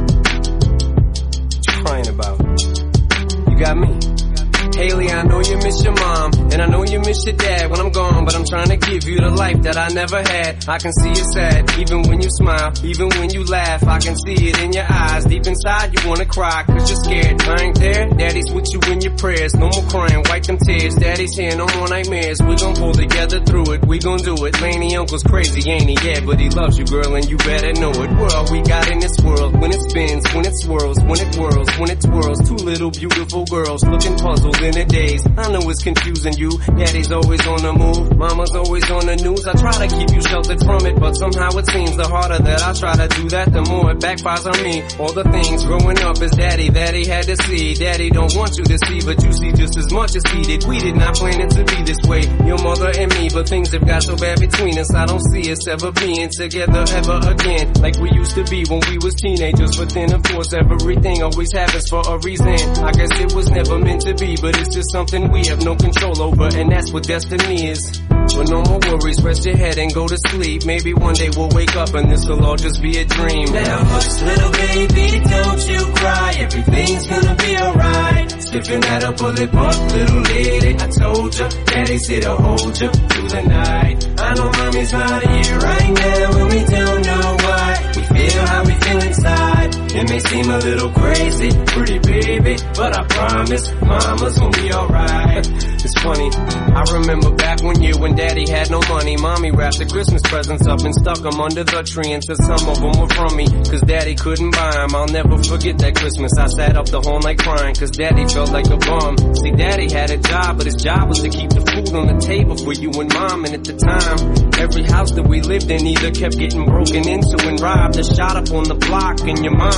What you crying about? You got me. Haley, I know you miss your mom, and I know you miss your dad when I'm gone, but I'm trying to give you the life that I never had. I can see you sad, even when you smile, even when you laugh, I can see it in your eyes. Deep inside you wanna cry, cause you're scared. I ain't there, daddy's with you in your prayers. No more crying, wipe them tears. Daddy's here, no more nightmares. We gon' pull together through it, we gon' do it. Laney uncle's crazy, ain't he? Yeah, but he loves you, girl, and you better know it. World we got in this world, when it spins, when it swirls, when it whirls, when it twirls. Two little beautiful girls looking puzzled in the days. I know it's confusing you. Daddy's always on the move, mama's always on the news. I try to keep you sheltered from it, but somehow it seems the harder that I try to do that, the more it backfires on me. All the things growing up as daddy that he had to see. Daddy don't want you to see, but you see just as much as he did. We did not plan it to be this way, your mother and me, but things have got so bad between us. I don't see us ever being together ever again, like we used to be when we was teenagers. But then of course everything always happens for a reason. I guess it was never meant to be, but it's just something we have no control over, and that's what destiny is. But no more worries, rest your head and go to sleep. Maybe one day we'll wake up and this'll all just be a dream. Now hush, little baby, don't you cry. Everything's gonna be alright. Stiffen that up, pull it up, little lady. I told ya, daddy's here to hold ya through the night. I know mommy's not here right now, and we don't know why. We feel how we feel inside. It may seem a little crazy, pretty baby, but I promise mama's gonna be alright. It's funny, I remember back one year when daddy had no money. Mommy wrapped the Christmas presents up and stuck them under the tree and said some of them were from me, cause daddy couldn't buy them. I'll never forget that Christmas. I sat up the whole night crying, cause daddy felt like a bum. See, daddy had a job, but his job was to keep the food on the table for you and mom. And at the time, every house that we lived in either kept getting broken into and robbed or shot up on the block. And your mom was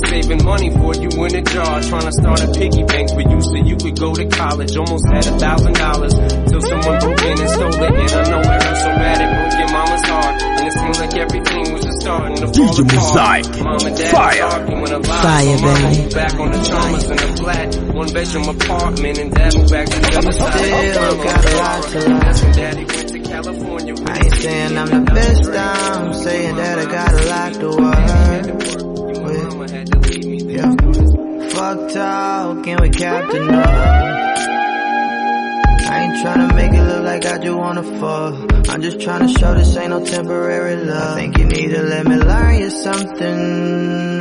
saving money for you in a jar, trying to start a piggy bank for you so you could go to college. Almost had $1,000 till someone broke in and stole it. And I know it hurt so bad it broke your mama's heart. And it seems like everything was just starting to fall DJ Mosaic, Mom and Dad fire, when a fire, baby. Back on the Chalmers in a flat, one bedroom apartment, and Dad moved back to the other side. Still got a lot to learn. That's when Daddy went to California. I ain't saying I'm the best, I'm saying that I got a lot to work with. Yeah. Fuck talking with Captain Up. I ain't tryna make it look like I just wanna fuck. I'm just tryna show this ain't no temporary love. I think you need to let me learn you something.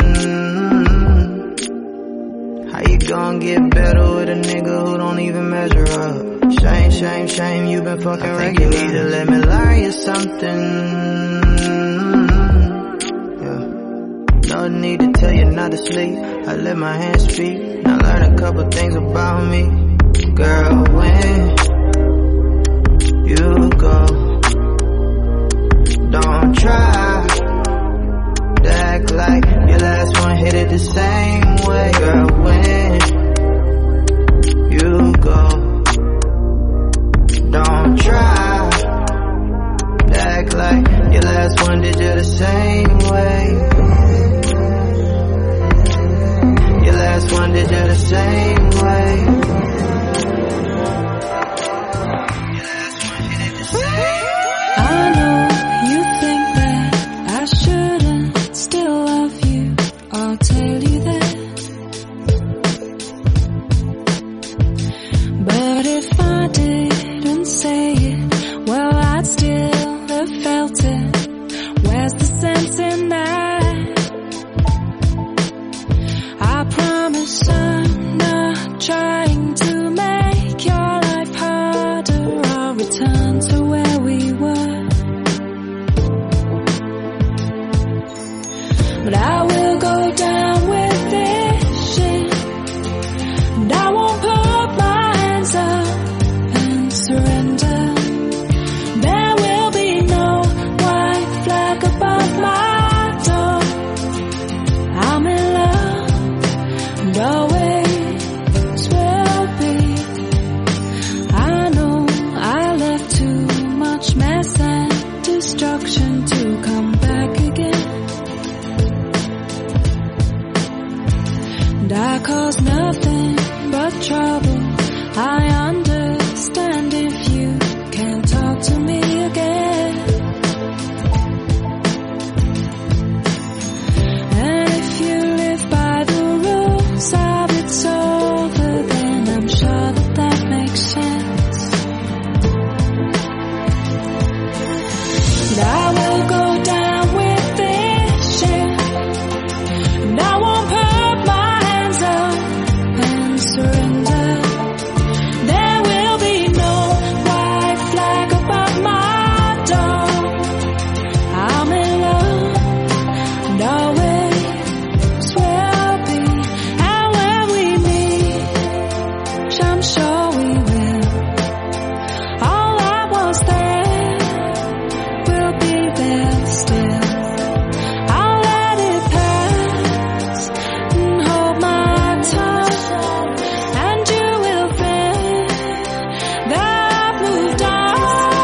How you gon' get better with a nigga who don't even measure up? Shame, shame, shame, you been fucking regular. I think you need to let me learn you something. Yeah. No need to tell you not to sleep. I let my hands speak. Now learn a couple things about me. Girl, when you go, don't try to act like your last one hit it the same way. Girl, when you go, don't try to act like your last one did you the same way. Your last one did you the same way. I know you think that I shouldn't still love you. I'll tell you that. But if I didn't say it, well, I'd still have felt it. Where's the sense in that? I promise I'm not trying to make your life harder. I'll return to where we were. But I will go down with this shit, and I won't put my hands up and surrender. There will be no white flag above my door. I'm in love, and always will be. I know I left too much mess and destruction to come back again. And I caused nothing but trouble. I understand if you can't talk to me again. And if you live by the rules of it's over, then I'm sure that that makes sense. And I will go down with this shit, and I won't put my hands up and surrender. There will be no white flag above my door. I'm in love, and always will be. And when we meet, I'm sure we will. All I was there will be there still. I'll let it pass and hold my tongue, and you will feel that I've moved on.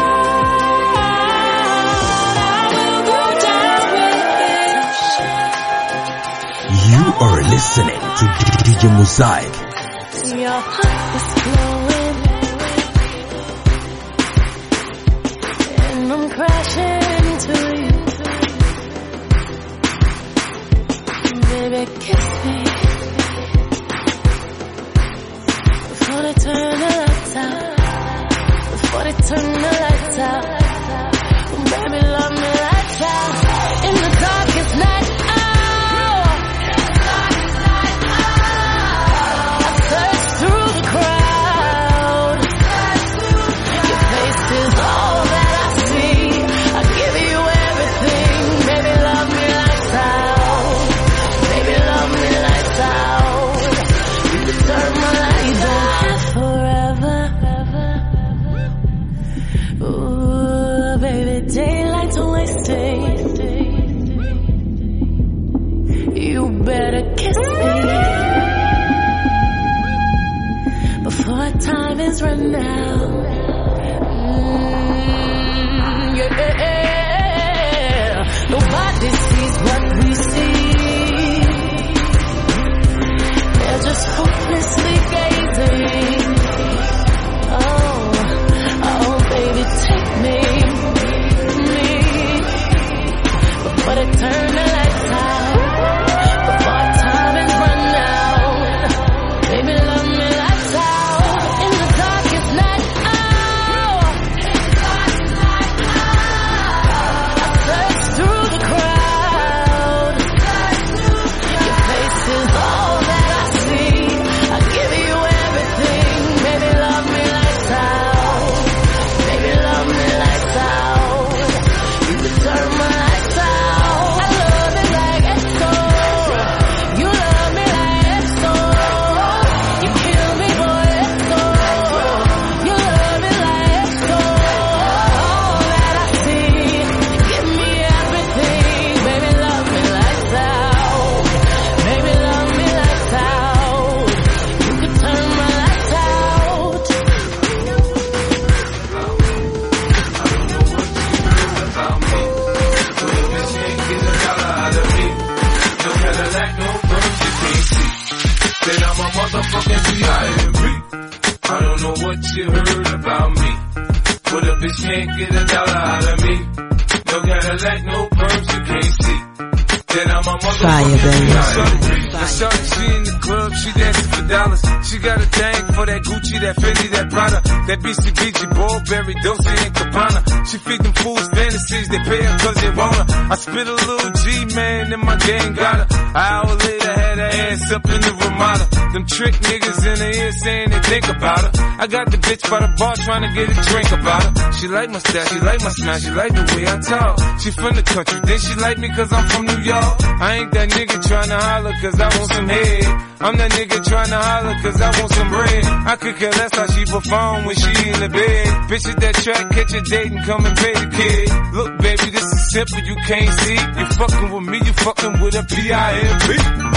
I will go down with this. You are listening to DJ Mosaic. Your heart is flowing, and I'm crashing into you. Baby, kiss me before they turn the lights out. Before they turn the lights out. Baby, love me lights out. In the darkest night. I search through the crowd. Your face is all that I see. I give you everything. Baby, love me lights out. Baby, love me lights is run out. Yeah. Nobody sees what we see. They're just hopelessly gazing. Oh, baby, take me. But I turn the lights out before time is run out. Baby, love me lights out in the darkest night. I search through the crowd. Your face is all that I see. I give you everything. Baby, love me lights out. Baby, love me lights out. You can turn my lights out. Motherfucking B.I.M.B. I don't know what you heard about me, but a bitch can't get $1 out of me. No Cadillac, no perms, you can't see. Then I'm a motherfucking B.I.M.B. I saw that she in the club, she dancing for dollars. She got a thing for that Gucci, that Fendi, that Prada, that BCBG, Burberry, Dolce and Gabbana. She feed them fools fantasies, they pay her cause they want her. I spit a little G, man, and my gang got her. An hour later, had her ass up in the Ramada. Them trick niggas in the ear saying they think about her. I got the bitch by the bar trying to get a drink about her. She like my style, she like my smile, she like the way I talk. She from the country, then she like me cause I'm from New York. I ain't that nigga trying to holler cause I want some head. I'm that nigga trying to holler cause I want some bread. I could care less how she perform when she in the bed. Bitch at that track, catch a date and come and pay the kid. Look baby, this is simple, you can't see. You fucking with me, you fucking with a B.I.M.B.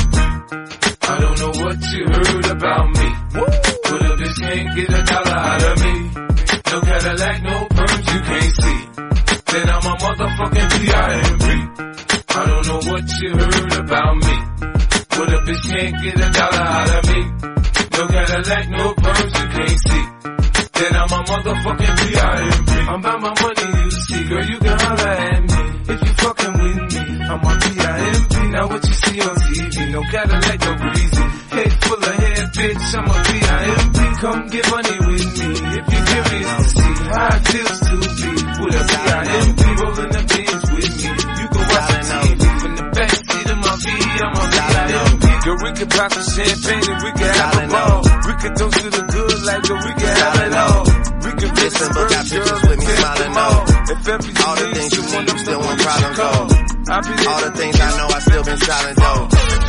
I don't know what you heard about me, but a bitch can't get $1 out of me. No Cadillac, no perms, you can't see. Then I'm a motherfucking B.I.M.B. I don't know what you heard about me, but a bitch can't get $1 out of me. No Cadillac, no perms, you can't see. Then I'm a motherfucking B.I.M.B. I'm about my money, you see, girl, you can holler at me if you fucking with me. I'm a B.I.M.B. Now what you see on TV, no Cadillac, no breezy. Head full of hair, bitch, I'm a B.I.M.B. Come get money with me if you're curious to see how it feels to be with a B.I.M.B. rolling the beans with me. You can watch the TV from the backseat of my V, I'm a B.I.M.B. Girl, we can pop some champagne and we can have a ball. We can toast to the good like girl, we can have it all. We can listen, but got pictures with me smiling all. All the things you need, you still want problems though. All the things I know, I still been silent though.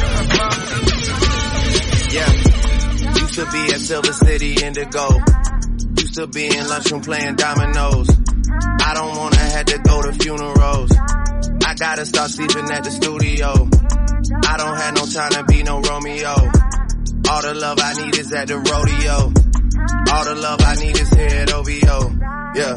Yeah, used to be at Silver City Indigo. Used to be in lunchroom playing dominoes. I don't wanna have to go to funerals. I gotta start sleeping at the studio. I don't have no time to be no Romeo. All the love I need is at the rodeo. All the love I need is here at OVO. Yeah.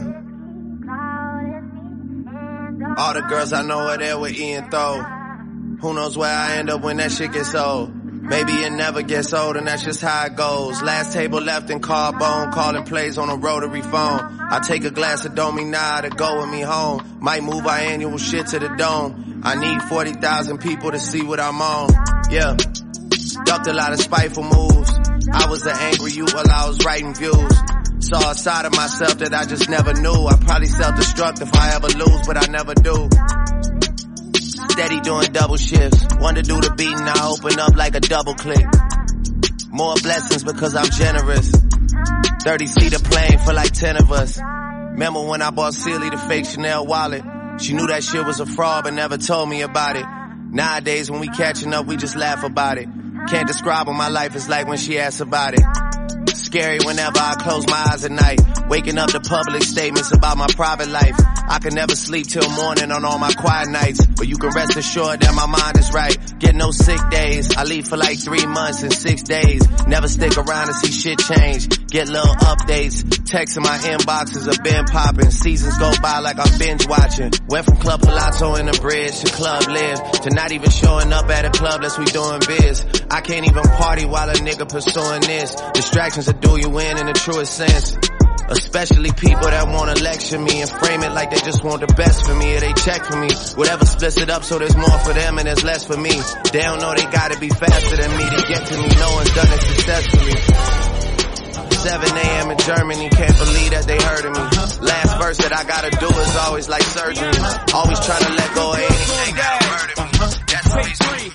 All the girls I know are there with Ian Throw. Who knows where I end up when that shit gets old. Maybe it never gets old and that's just how it goes. Last table left in Carbone, calling plays on a rotary phone. I take a glass of Domina to go with me home. Might move our annual shit to the dome. I need 40,000 people to see what I'm on. Yeah. Ducked a lot of spiteful moves. I was an angry youth while I was writing views. Saw a side of myself that I just never knew. I probably self-destruct if I ever lose, but I never do. Steady doing double shifts. One to do the beating, I open up like a double click. More blessings because I'm generous. 30-seater plane for like 10 of us. Remember when I bought Celie the fake Chanel wallet? She knew that shit was a fraud but never told me about it. Nowadays when we catching up, we just laugh about it. Can't describe what my life is like when she asks about it. Scary whenever I close my eyes at night. Waking up to public statements about my private life. I can never sleep till morning on all my quiet nights, but you can rest assured that my mind is right. Get no sick days. I leave for like 3 months and 6 days. Never stick around to see shit change. Get little updates. Texts in my inboxes have been popping. Seasons go by like I'm binge watching. Went from Club Palazzo in the bridge to Club Live, to not even showing up at a club unless we doing biz. I can't even party while a nigga pursuing this. Distractions will do you in the truest sense. Especially people that wanna lecture me and frame it like they just want the best for me, or they check for me. Whatever splits it up so there's more for them and there's less for me. They don't know they gotta be faster than me to get to me. No one's done it successfully. 7 a.m. in Germany, can't believe that they heard of me. Last verse that I gotta do is always like surgery. Always trying to let go of anything that'll murder me. That's the reason.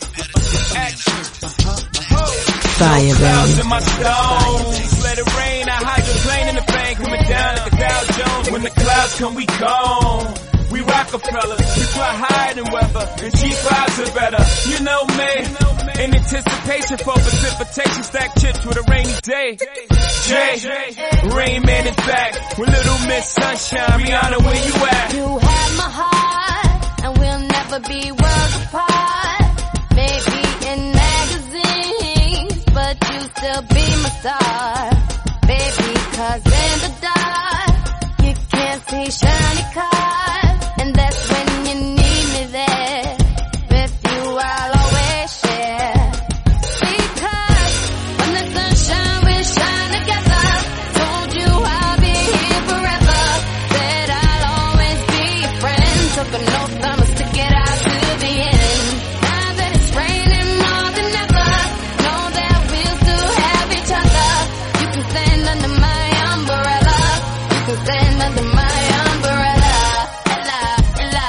Fire, baby. In my stones. Let it rain, I hydroplane in the bank, coming down like a Dow Jones. When the clouds come, we gone. We Rockefeller, we fly higher than weather, and cheap vibes are better. You know me, in anticipation for precipitation, stack chips with a rainy day. Jay, Rain Man is back with Little Miss Sunshine. Rihanna, where you at? You have my heart, and we'll never be worlds apart. Maybe in magazines, but you still be my star. Baby, 'cause in the dark, you can't see shiny cars, and that's when you need me there. With you, I'll always share. Because when the sunshine will shine together, told you I'll be here forever. Said I'll always be your friend. Took an oath, I'ma stick it out to the end. Now that it's raining more than ever, know that we'll still have each other. You can stand under my umbrella. You can stand under my umbrella. Ella, Ella,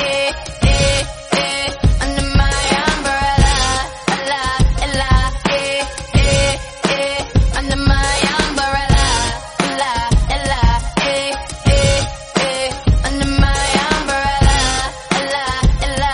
under my umbrella. Ella, Ella, under my umbrella. Ella, Ella, under my umbrella. Ella, Ella,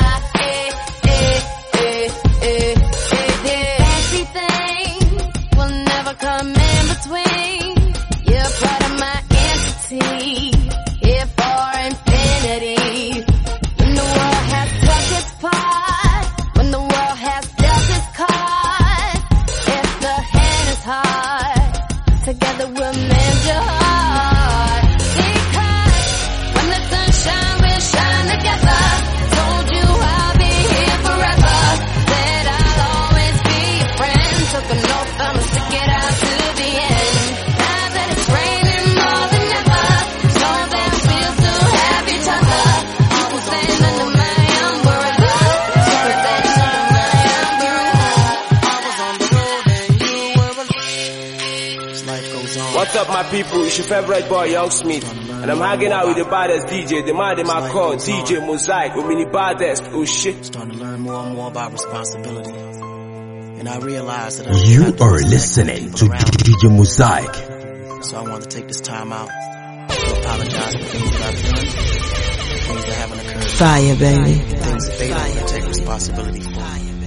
fancy things will never come in between. You're part of my entity, here for infinity. When the world has struck its part, when the world has dealt its cards, if the hand is hard, together we'll mend your heart. Because when the sunshine will shine together, told you I'll be here forever. Said I'll always be your friend. Took an oath, I'ma stick it out to the end. Now that it's raining more than ever, know that we'll still have each other. You can stand under my umbrella. You can stand under my umbrella. I was on the road and you were alone. As life goes on. What's up, my people? It's your favorite boy, Young Smith, and I'm hanging out with the baddest DJ, the man in my call, DJ Mosaic, with me the baddest. Oh shit. Starting to learn more and more about responsibility, and I realized that You are listening to DJ Mosaic. So I want to take this time out to apologize for things that I've done, things that haven't occurred, Fire, baby. things that they don't want to take responsibility for.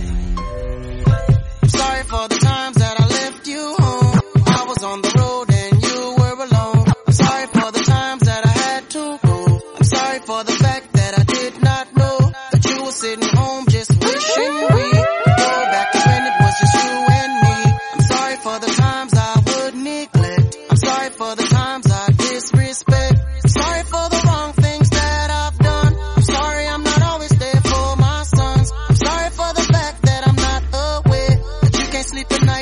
I'm sorry for the times that I left you home. I was on the road and you were alone. I'm sorry for the times that I had to go. I'm sorry for the fact that I did not know that you were sitting home just wishing we could go back to when it was just you and me. I'm sorry for the times I would neglect. I'm sorry for the times I disrespect. I'm sorry for the wrong things that I've done. I'm sorry I'm not always there for my sons. I'm sorry for the fact that I'm not aware that you can't sleep at night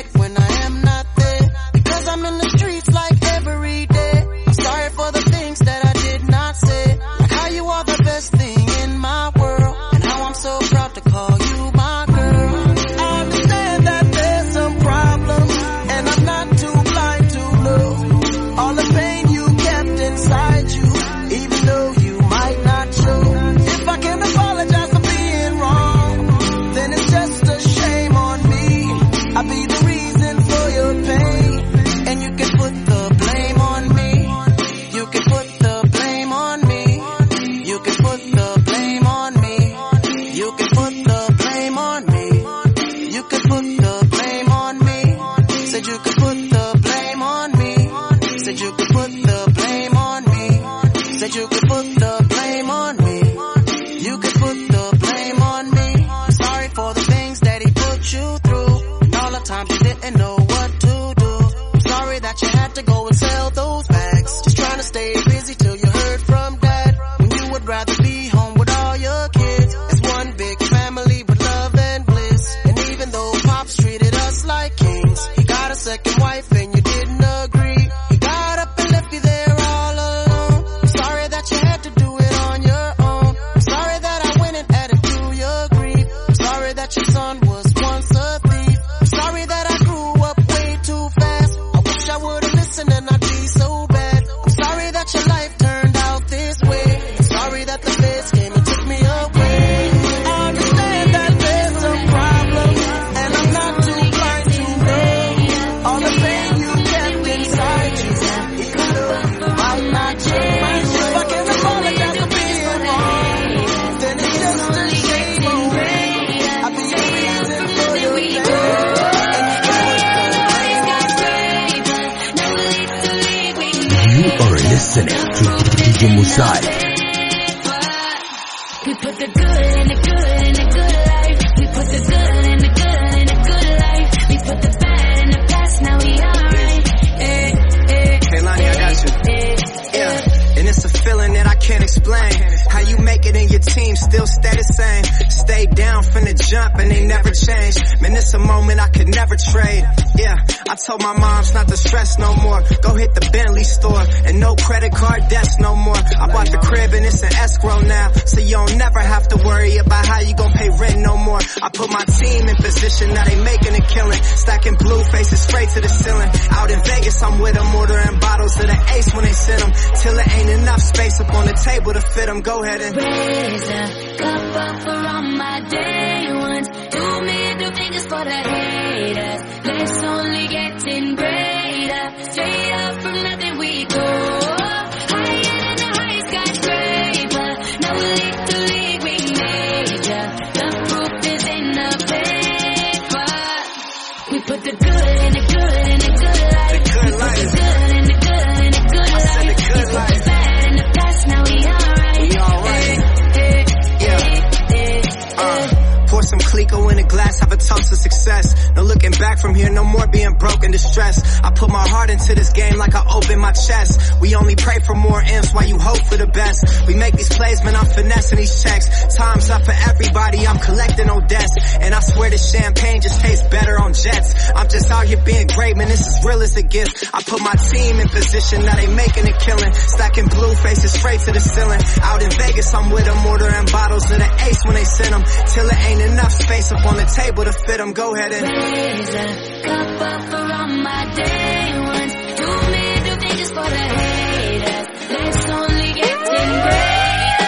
listening to DJ Mosaic. We put the good in the good in the good life. We put the good in the good in the good life. We put the bad in the past, now we alright. Hey Lonnie, I got you. Yeah, and it's a feeling that I can't explain. How you make it in your team still stay the same. Stay down from the jump and they never change. Man, it's a moment I could never trade. Yeah, I told my moms not to stress no more. Go hit the Bentley store and no credit card debts no more. I bought the crib and it's an escrow now, so you don't never have to worry about how you gon' pay rent no more. I put my team in position, now they making a killing. Stacking blue faces straight to the ceiling. Out in Vegas, I'm with them, ordering bottles of the Ace when they send them. Till it ain't enough space up on the table to fit them. Go ahead and raise a cup up for all my day ones. 2 middle fingers for the haters. Let's only getting greater. Straight up from nothing we go. Higher than the high skyscraper. Now we lead to league, we major. The proof is in the paper. We put the good in the good in the good life. The good life. We put the good in the good in the good life. I said the good life. We put the bad in the past, now we alright. We alright. Pour some Clico in a glass, have a toast to success. No looking back from here, no more being broke and distressed. I put my heart into this game like I open my chest. We only pray for more M's while you hope for the best. We make these plays, man, I'm finessing these checks. Time's up for everybody, I'm collecting no debts. And I swear this champagne just tastes better on jets. I'm just out here being great, man, this is real as it gets. I put my team in position, now they making a killing. Stacking blue faces straight to the ceiling. Out in Vegas, I'm with them, ordering bottles of the Ace when they send them. Till it ain't enough space up on the table to fit them. Go ahead and raise a cup up for all my day ones. 2 middle fingers for the haters. Let's only get greater.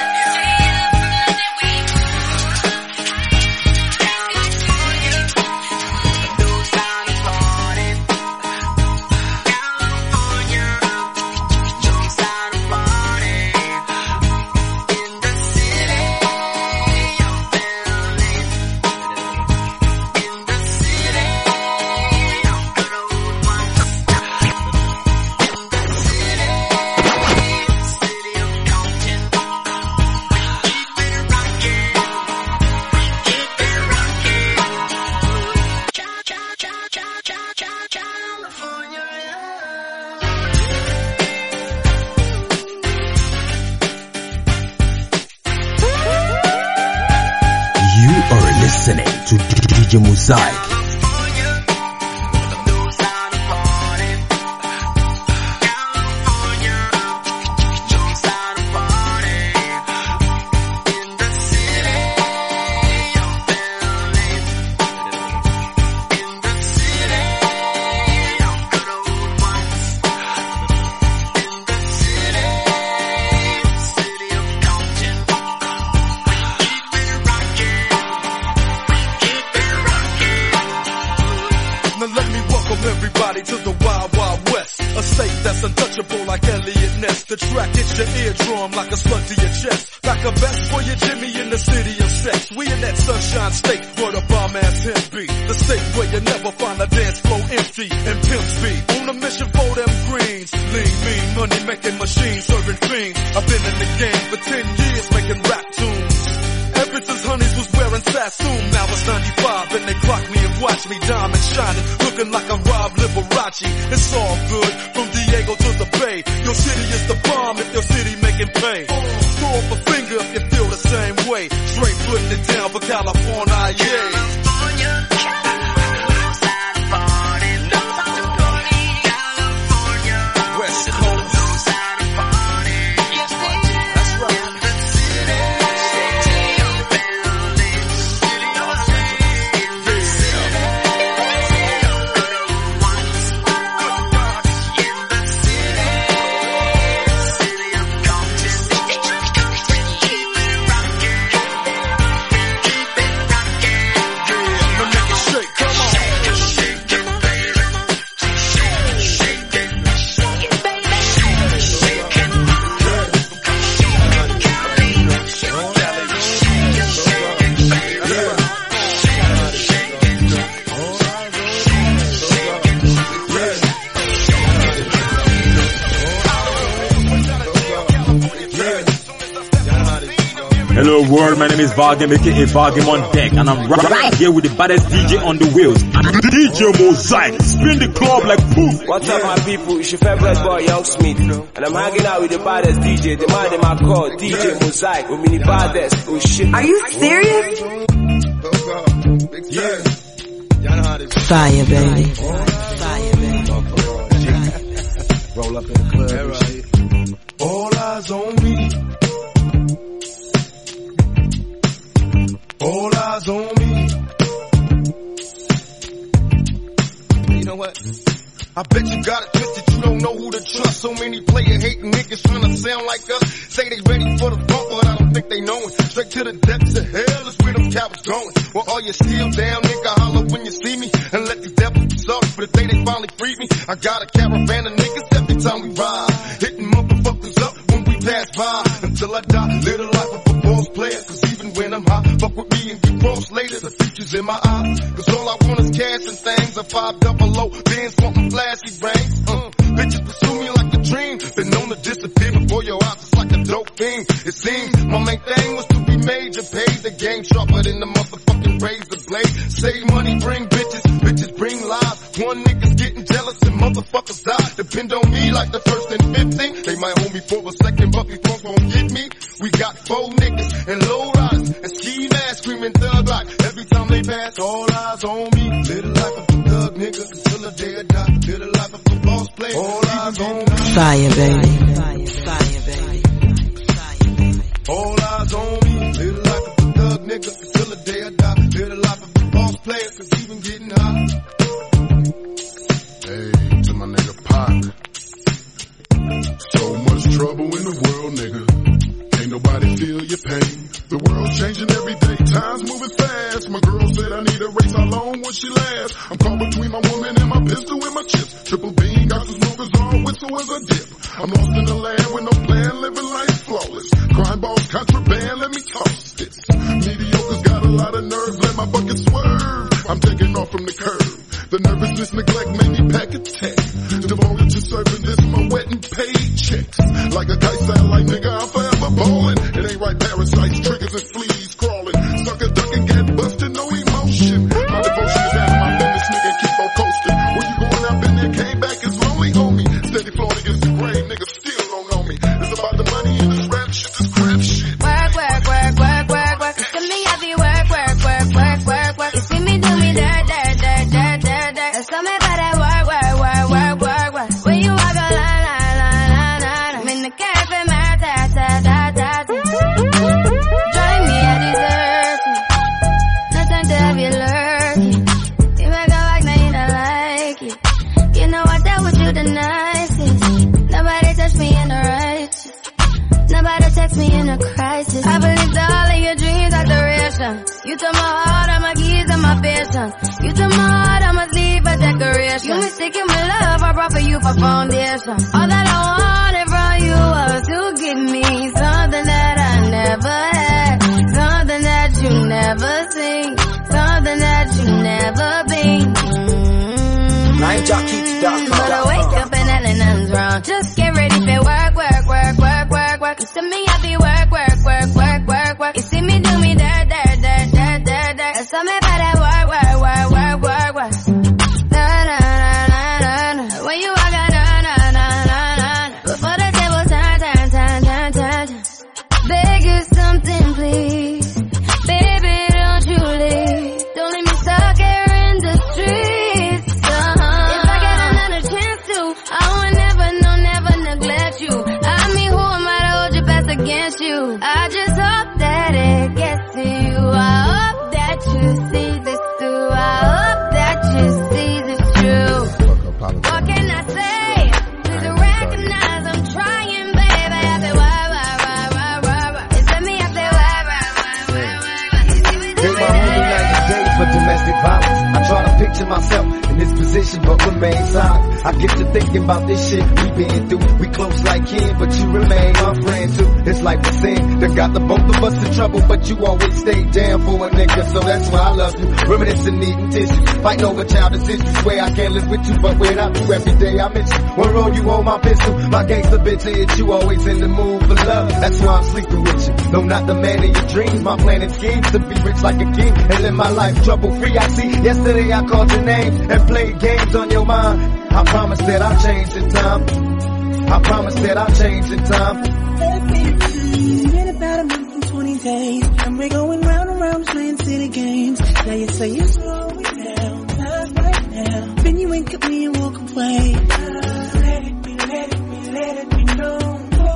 Listening to DJ Mosaic. The track hits your eardrum like a slug to your chest. Like a vest for your Jimmy in the city of sex. We in that sunshine state where the bomb ass hemp be. The state where you never find a dance floor empty and pimp speed. On a mission for them greens. Lean, mean, money making machines serving fiends. I've been in the game for 10 years making rap tunes. Ever since Honeys was wearing Sassoon, now it's 95 and they clock me and watch me diamond shining, looking like I'm Rob Liberace. It's all good from Diego to the Bay. Your city is the bomb if your city making pay. Throw up a finger if you feel the same way. Straight putting it down for California, yeah. West Coast. world? My name is Vagem, aka Vagem on deck, and I'm right here with the baddest DJ on the wheels, DJ Mosaic. Spin the club like poof. What's up, my people? It's your favorite boy, Young Smith, and I'm hanging out with the baddest DJ, the man in my call, DJ Mosaic, with me the baddest. Oh shit. Are you serious? Yeah. Fire, baby. Fire, baby. Roll up in the club and shit. All eyes on me. All eyes on me. You know what? I bet you got it twisted, you don't know who to trust. So many player hating niggas trying to sound like us. Say they ready for the bump, but I don't think they know it. Straight to the depths of hell is where them cowards going. Well, all you still down, nigga, holler when you see me. And let these devils be sorry for the day they finally freed me. I got a caravan of niggas every time we ride. Hitting motherfuckers up when we pass by. Until I die, live the life of a boss player. Cause even when I'm high, fuck with me and get crossed later. The future's in my eyes. Cause all I want is cash and things. A 500, Benz wanting flashy rings. Bitches pursue me like a dream. Been known to disappear before your eyes. It's like a dope thing. It seems my main thing was to be major. Pay the game sharper than the motherfucking razor blade. Save money, bring bitches. Bitches bring lies. One nigga's getting jealous and motherfuckers die. Depend on me like the first and 15. They might hold me for a second, but before gon' get me. We got 4 niggas and low riders and ski masks screaming thug like every time they pass. All eyes on me. Live the life of a thug nigga until the day I die. Live the life of a boss player. All eyes on me. Fire, baby. Fire, baby. All eyes on me. Live the life of a thug nigga until the day I die. Live the life of a boss player, cause even getting high. Hey, to my nigga Pac. So much trouble in the world, nigga. Ain't nobody feel your pain. The world's changing every day, time's moving fast. My girl said I need a race, how long will she last? I'm caught between my woman and my pistol and my chips. Triple beam, got some smokers on, whistle as a dip. I'm lost in the land with no plan, living life flawless. Crime balls, contraband, let me toss this. Mediocre's got a lot of nerve, let my bucket swerve. I'm taking off from the curb. The nervousness, neglect made me pack a tech. Devoted to serving this, my wet and paid checks. Like a kite satellite, nigga, I'm forever ballin'. It ain't right, parasites, triggers and fleas crawling. Sucker ducking, get busted, no emotion. My devotion is out of my business, nigga, keep on coasting. When you going up in there, came back, it's lonely, homie. Steady flowing against the grave, nigga, still don't know me. It's about the money and this rap shit, this crap shit. Work, work, work, work, work, work. You see me, I be work, work, work, work, work, work. You see me do me dirt, dirt, dirt, dirt, dirt, dirt. There's something about that work, work, work, work, work, work. When you walk a line, line, line, line, line. I'm in the cafe, my ta, ta, ta, ta, ta. Join me at dessert. No time to have you lurking. You make a walk, now you don't like it. You know I dealt with you the nicest. Nobody touched me in the righteous. Nobody text me in a crisis. I believed all of your dreams are duration. You took my heart, all my keys, and my patience. You took my heart, I must leave a decoration. You mistaken my love, I brought for you for foundation. All that I wanted from you was to give me something that I never had, something that you never seen, something that you never been. But I wake up and nothing's wrong. Just get ready for work, work, work, work, work, work. You see me, I be work, work, work, work, work, work. You see me do me dirt, dirt, dirt, dirt, dirt, dirt. There's something about that work, work, work, work, work, work. Na na na na na na. When you walk out, na na na na na. Before the table turn, turn, turn, turn, turn, turn. Beg you something, please. Baby, don't you leave. Don't leave me stuck here in the streets. If I get another chance to, I would never, no, never neglect you. I mean, who am I to hold your best against you? I just hope that it gets to you. I hope that you see this too. I hope that you see this true. What can I say? Please recognize I'm trying, baby. I say why, it's me, I say why. Take my homie 90 days for domestic violence. I try to pick picture myself in this position, but remain silent. I get to thinking about this shit we been through. We close like kin, but you remain my friend too. It's like the sin that got the both of us in trouble, but you always stay down for a nigga, so that's why I love you. Reminiscing, needing tissues, fighting over childish issues. Swear I can't live with you, but without you every day I miss you. One roll, you hold my pistol. My gangster bitch hit you, always in the mood for love. That's why I'm sleeping with you. No, not the man in your dreams. My plan and schemes to be rich like a king and live my life trouble free. I see yesterday I called your name and played games on your mind. I promise that I'll change in time. I promise that I'll change in time. In about a month and 20 days, and we're going round and round playing city games. Now you say you're slowing down, not right now. Then you wink at me and walk away. Let it be, let it be, let it be known.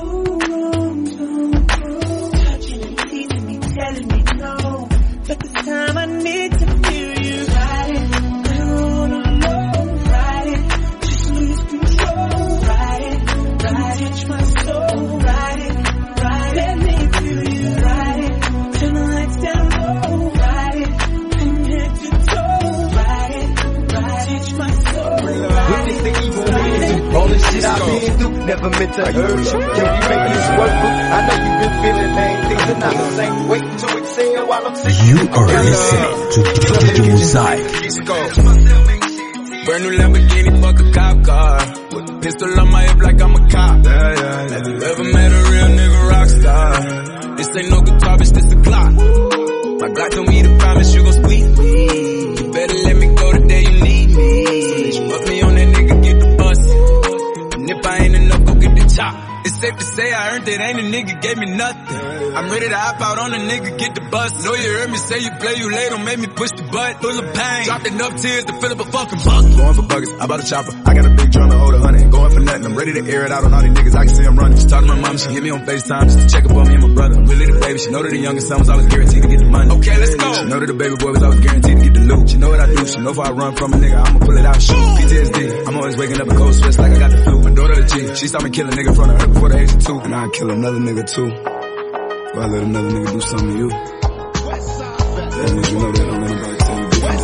Touching me, teasing me, telling me no. But this time I need to feel you. Ride it, I don't wanna know. Ride it, just lose control. Ride it, touch my soul. Ride it, let me feel you. Ride it, turn the lights down low. Ride it, from head to toe. Ride it, touch my soul. Witness the evil ways, all the shit I've been through, never meant to hurt you. Can we make this work? I know you've been feeling pain, things are not the same. Wait to exhale while I'm sick. You are listening to DJ Mosaic. Brand new Lamborghini, fuck a cop car. With a pistol on my hip like I'm a cop. Have you ever met a real nigga rock star? This ain't no guitar, bitch, this a Glock. My Glock told me to promise you gon' squeeze me. You better let me go the day you need me. Fuck me on that nigga, get the bus. And if I ain't enough, go get the chop. It's safe to say I earned it, ain't a nigga gave me nothing. I'm ready to hop out on a nigga, get the bus. Know you heard me say you play, you late, don't make me push the butt. Full of pain, dropped enough tears to fill up a fucking bucket. Going for buckets, I bought a chopper. I got a big drum to hold 100. Going for nothing, I'm ready to air it out on all these niggas. I can see I'm running. Just talk to my mom, she hit me on FaceTime just to check up on me and my brother. I'm really the baby, she know that the youngest son was always guaranteed to get the money. Okay, let's go. She know that the baby boy was always guaranteed to get the loot. She know what I do, she know if I run from a nigga, I'ma pull it out, shoot. PTSD, I'm always waking up in cold sweats like I got the flu. My daughter a G, she saw me kill a nigga in front of her before the age of 2. And I'd kill another nigga too. If I let another nigga do something to you, that means you know that don't let nobody tell you different.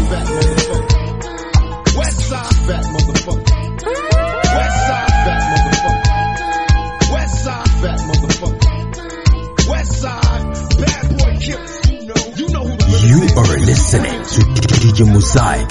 Westside fat motherfucker. Westside fat motherfucker. Westside fat motherfucker. Westside bad boy killers. You know who the You are listening to DJ Mosaic.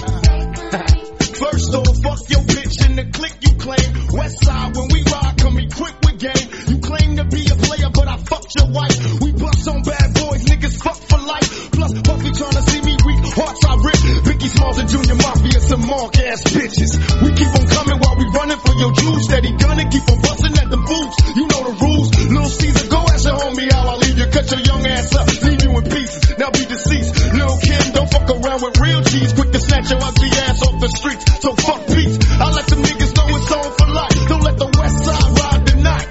First off, fuck your bitch in the clique you claim. Westside when we ride, come equipped with game. You claim to be a player, but I fucked your wife. We bust on bad boys, niggas fuck for life. Plus, Puffy tryna see me weak, hearts I rip. Biggie Smalls and Junior Mafia, some mark ass bitches. We keep on coming while we running for your juice. Steady gunning, keep on busting at the boots. You know the rules. Lil Caesar, go ask your homie how I leave you. Cut your young ass up, leave you in pieces. Now be deceased. Lil Kim, don't fuck around with real cheese. Quick to snatch your ugly ass off the streets. So fuck peace. I let them niggas know it's on for life. Don't let the West Side ride tonight.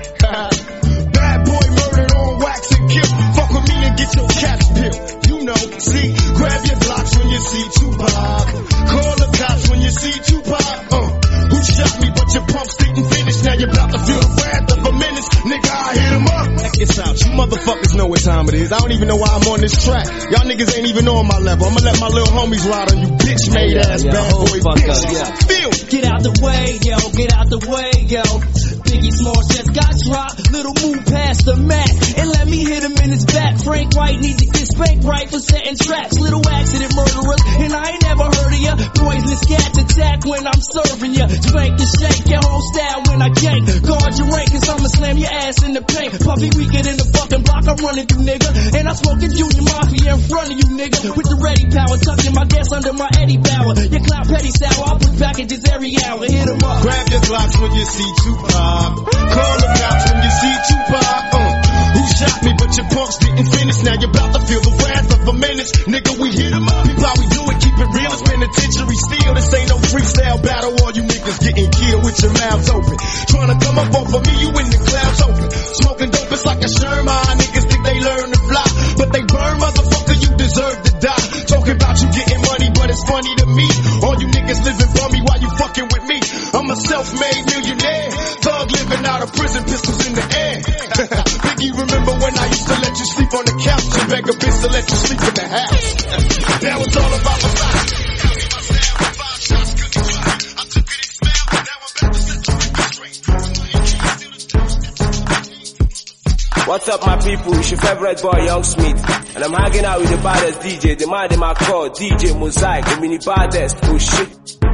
Bad boy murdered on wax and kill. Fuck with me and get your cash bill. You know, see, grab your blocks when you see Tupac. Call the cops when you see Tupac. Who shot me but your pumps didn't finish. Now you're about to feel the wrath of a menace. Nigga, I hit him up. Check this out, you motherfuckers know what time it is. I don't even know why I'm on this track. Y'all niggas ain't even on my level. I'ma let my little homies ride on you bitch made ass bad boy bitch. Feel. Get out the way, yo, get out the way, yo. Biggie Smalls just got dropped. Little move past the mat and let me hit him in his back. Frank White needs to get spanked right for setting traps. Little accident murderers, and I ain't never heard of ya. Poisonous cat attack when I'm serving ya. Spank and shake your whole style when I gank. Guard your rank, cause I'ma slam your ass in the paint. Puffy, we get in the fucking block, I'm running through, nigga. And I'm smoking Junior Mafia in front of you, nigga. With the ready power, tucking my gas under my Eddie Bauer. Your clown petty sour, I put packages every hour. Hit 'em up. Grab your Glocks when you see Tupac. Call the cops when you see Tupac. Who shot me but your punks didn't finish. Now you're about to feel the wrath of a menace. Nigga, we hit 'em up. People, how we do it, keep it real. It's penitentiary steel. This ain't no freestyle battle. All you niggas getting killed with your mouths open. Trying to come up off of me, you in the clouds open. Smoking dope, it's like a Sherman. Niggas think they learn to fly, but they burn, motherfucker, you deserve to die. Talking about you getting money, but it's funny to me. All you niggas living bummy while you fucking with me. I'm a self-made millionaire. Thug living out of prison, pistols in the air. Biggie, remember when I used to let you sleep on the couch and beg a bitch to let you sleep in the house? Now it's all about my life. What's up, my people? It's your favorite boy, Young Smith. And I'm hanging out with the baddest DJ, the man in my call, DJ Mosaic, the mini baddest. Oh shit.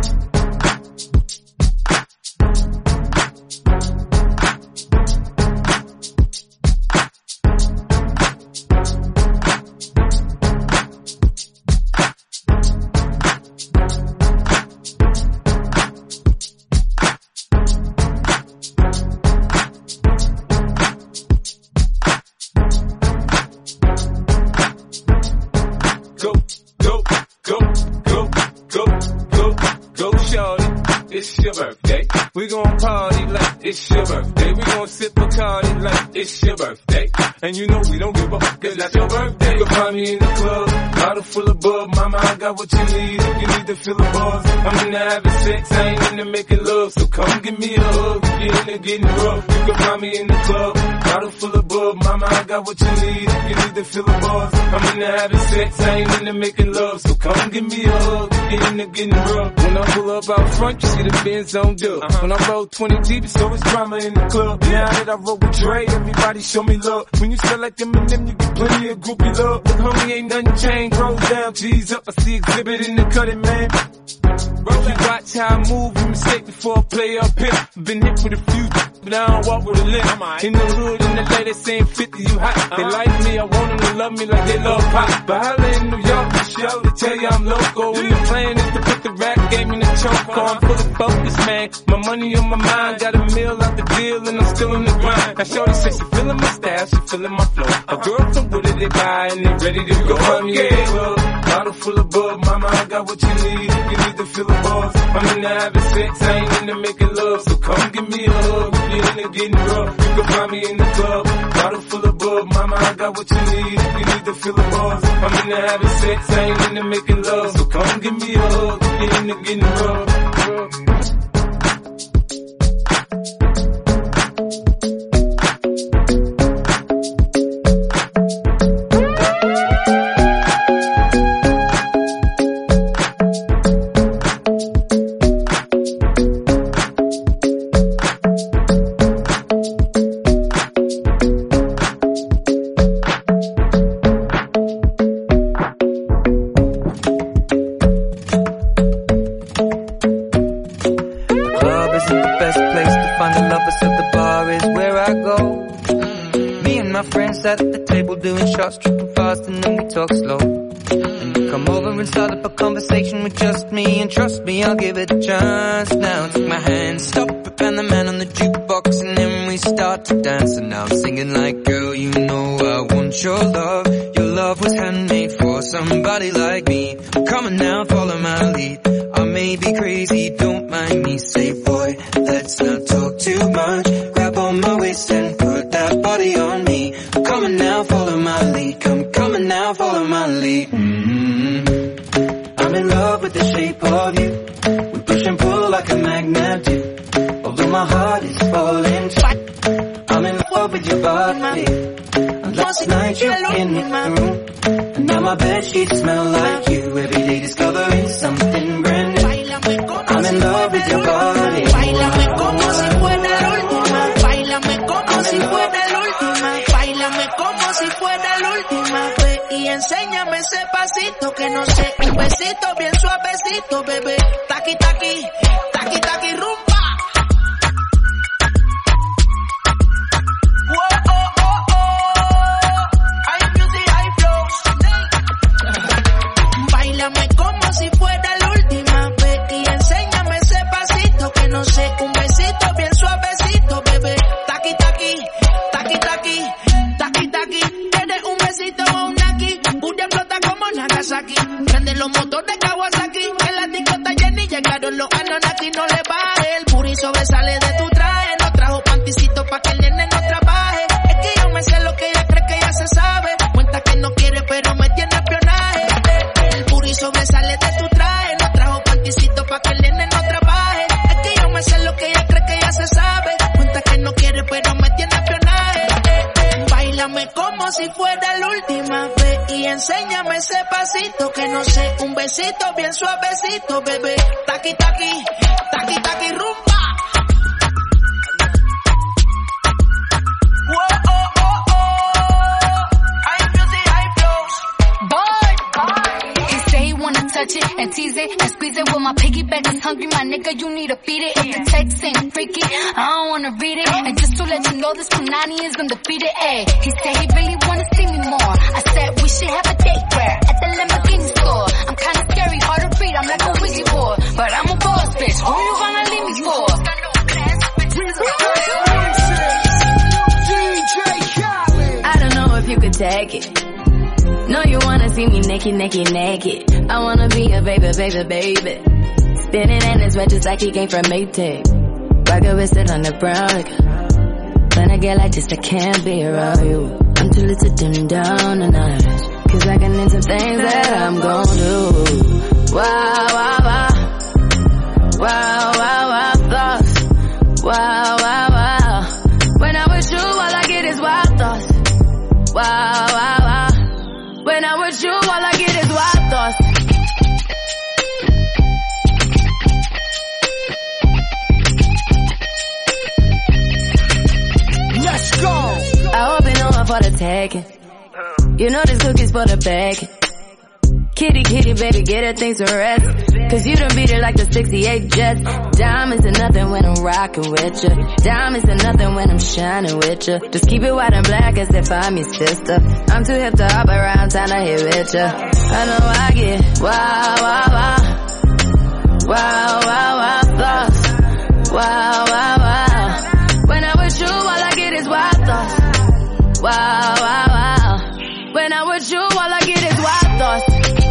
It's your birthday. We gon' party like it's your birthday. We gon' sip Bacardi like it's your birthday. And you know we don't give a fuck, cause that's your birthday. You can find me in the club, bottle full of bub. Mama, I got what you need if you need to fill the bars. I'm into having sex, I ain't into making love. So come give me a hug, get into getting rough. You can find me in the club, bottle full of bub. Mama, I got what you need if you need to fill the bars. I'm into having sex, I ain't into making love. So come give me a hug, get into getting rough. When I pull up out front, you see the Benz on dub. When I roll 20 deep, it's always drama in the club. Now that I roll with Dre, everybody show me love. When you sell like them and them, you get plenty of groupie love. But homie, ain't nothing changed. Rolls down, G's up. I see exhibit in the cutting, man. Bro, you watch how I move, you mistake before I play up here. Been hit with a few, but I don't walk with a limp. In the hood, in the lady saying 50, you hot. They like me, I want them to love me like they love pop. But holla in New York, the show to tell you I'm local. And the plan is to put the rap game in the choke on. Fully focused, man. My money on my mind, got a meal out the deal, and I'm still in the grind. Now shorty says she feeling my style, she feeling my flow. A girl from Wooded, they buy, and they ready to go. I'm in the club, bottle full of bub. Mama, I got what you need if you need to fill the bars. I'm into having sex, I ain't into making love. So come give me a hug, get into getting rough. You can find me in the club, bottle full of bub. Mama, I got what you need if you need to fill the bars. I'm into having sex, I ain't into making love. So come give me a hug, get into getting rough. At the table doing shots, tripping fast, and then we talk slow. And you come over and start up a conversation with just me, and trust me, I'll give it a chance. Now take my hand, stop it, and the man on the jukebox, and then we start to dance. And now I'm singing like, girl, you know I want your love. Your love was handmade for somebody like me. Come on now, follow my lead. I may be crazy, don't mind me. Say, boy, let's not talk too much. Grab on my waist and put that body on me. Come on now, follow my lead. Come on now, follow my lead. I'm in love with the shape of you. We push and pull like a magnet do. Although my heart is falling too. I'm in love with your body. And last night you were in my room, and now my bedsheets smell like you. Every day discovering something brand new. I'm in love with your body. Báilame como si fuera la última. Báilame como si fuera la última. Báilame como si fuera la última vez. Y enséñame ese pasito que no sé. Un besito bien suavecito, bebé. Taqui, taqui, taqui, taqui, rumba. Báilame como si fuera la última vez y enséñame ese pasito que no sé, un besito bien suavecito, bebé. Taqui, taqui, taqui, taqui, taqui, taqui. ¿Quieres un besito o un naki? Booty explota como Nagasaki. Prende los motores Kawasaki. En la discota Jenny llegaron los Anunnaki. No le baje, el booty sobresale de tu traje. No trajo panticito pa' que el nene no trabaje. Es que yo me sé lo que ella cree que ya se sabe. Cuenta que no quiere pero me tiene espionaje. Sobresale de tu traje, no trajo panticito pa' que el nene no trabaje. Es que yo me sé lo que ella cree que ya se sabe. Cuenta que no quiere pero me tiene espionaje. Báilame como si fuera la última vez y enséñame ese pasito que no sé, un besito bien suavecito, bebé. Taqui, taqui, taqui, taqui, rumba. Oh, oh, oh, oh. touch it and tease it and squeeze it. When my piggyback is hungry, my nigga, you need to feed it. If the text ain't freaky, I don't wanna read it. And just to let you know, this Punani is undefeated. Ayy, he said he really wanna see me more. I said we should have a date where at the Lamborghini store. I'm kinda scary, hard to read, I'm like a Ouija board, but I'm a boss bitch. Who you gonna leave me for? I don't know if you could take it. No, you wanna see me naked, naked, naked. I wanna be a baby, baby, baby. Spinning in his red just like he came from Maytag. Rocket with it on the brown. When I get like this, I can't be around you. I'm too little to dim down a notch. Cause I can into things that I'm gon' do. Wow, wow, wow. Wow, wow, wow, thoughts. Wow, wow, wow. When I'm with you, all I get is wild thoughts. Wow, wow, wow. When I'm with you, all I get is wild thoughts. Let's go. I hope you know I'm for the taking. You know this cookie's for the bag. Kitty, kitty, baby, get her things to rest. Cause you done beat it like the 68 Jets. Diamonds are nothing when I'm rockin' with ya. Diamonds are nothing when I'm shining with ya. Just keep it white and black as if I'm your sister. I'm too hip to hop around, time to hit with ya. I know I get wow, wow, wow. Wow, wow, wow, thoughts. Wow, wow, wow. When I'm with you, all I get is wild thoughts. Wow, wow, wow. When I'm with you, all I get is wild thoughts.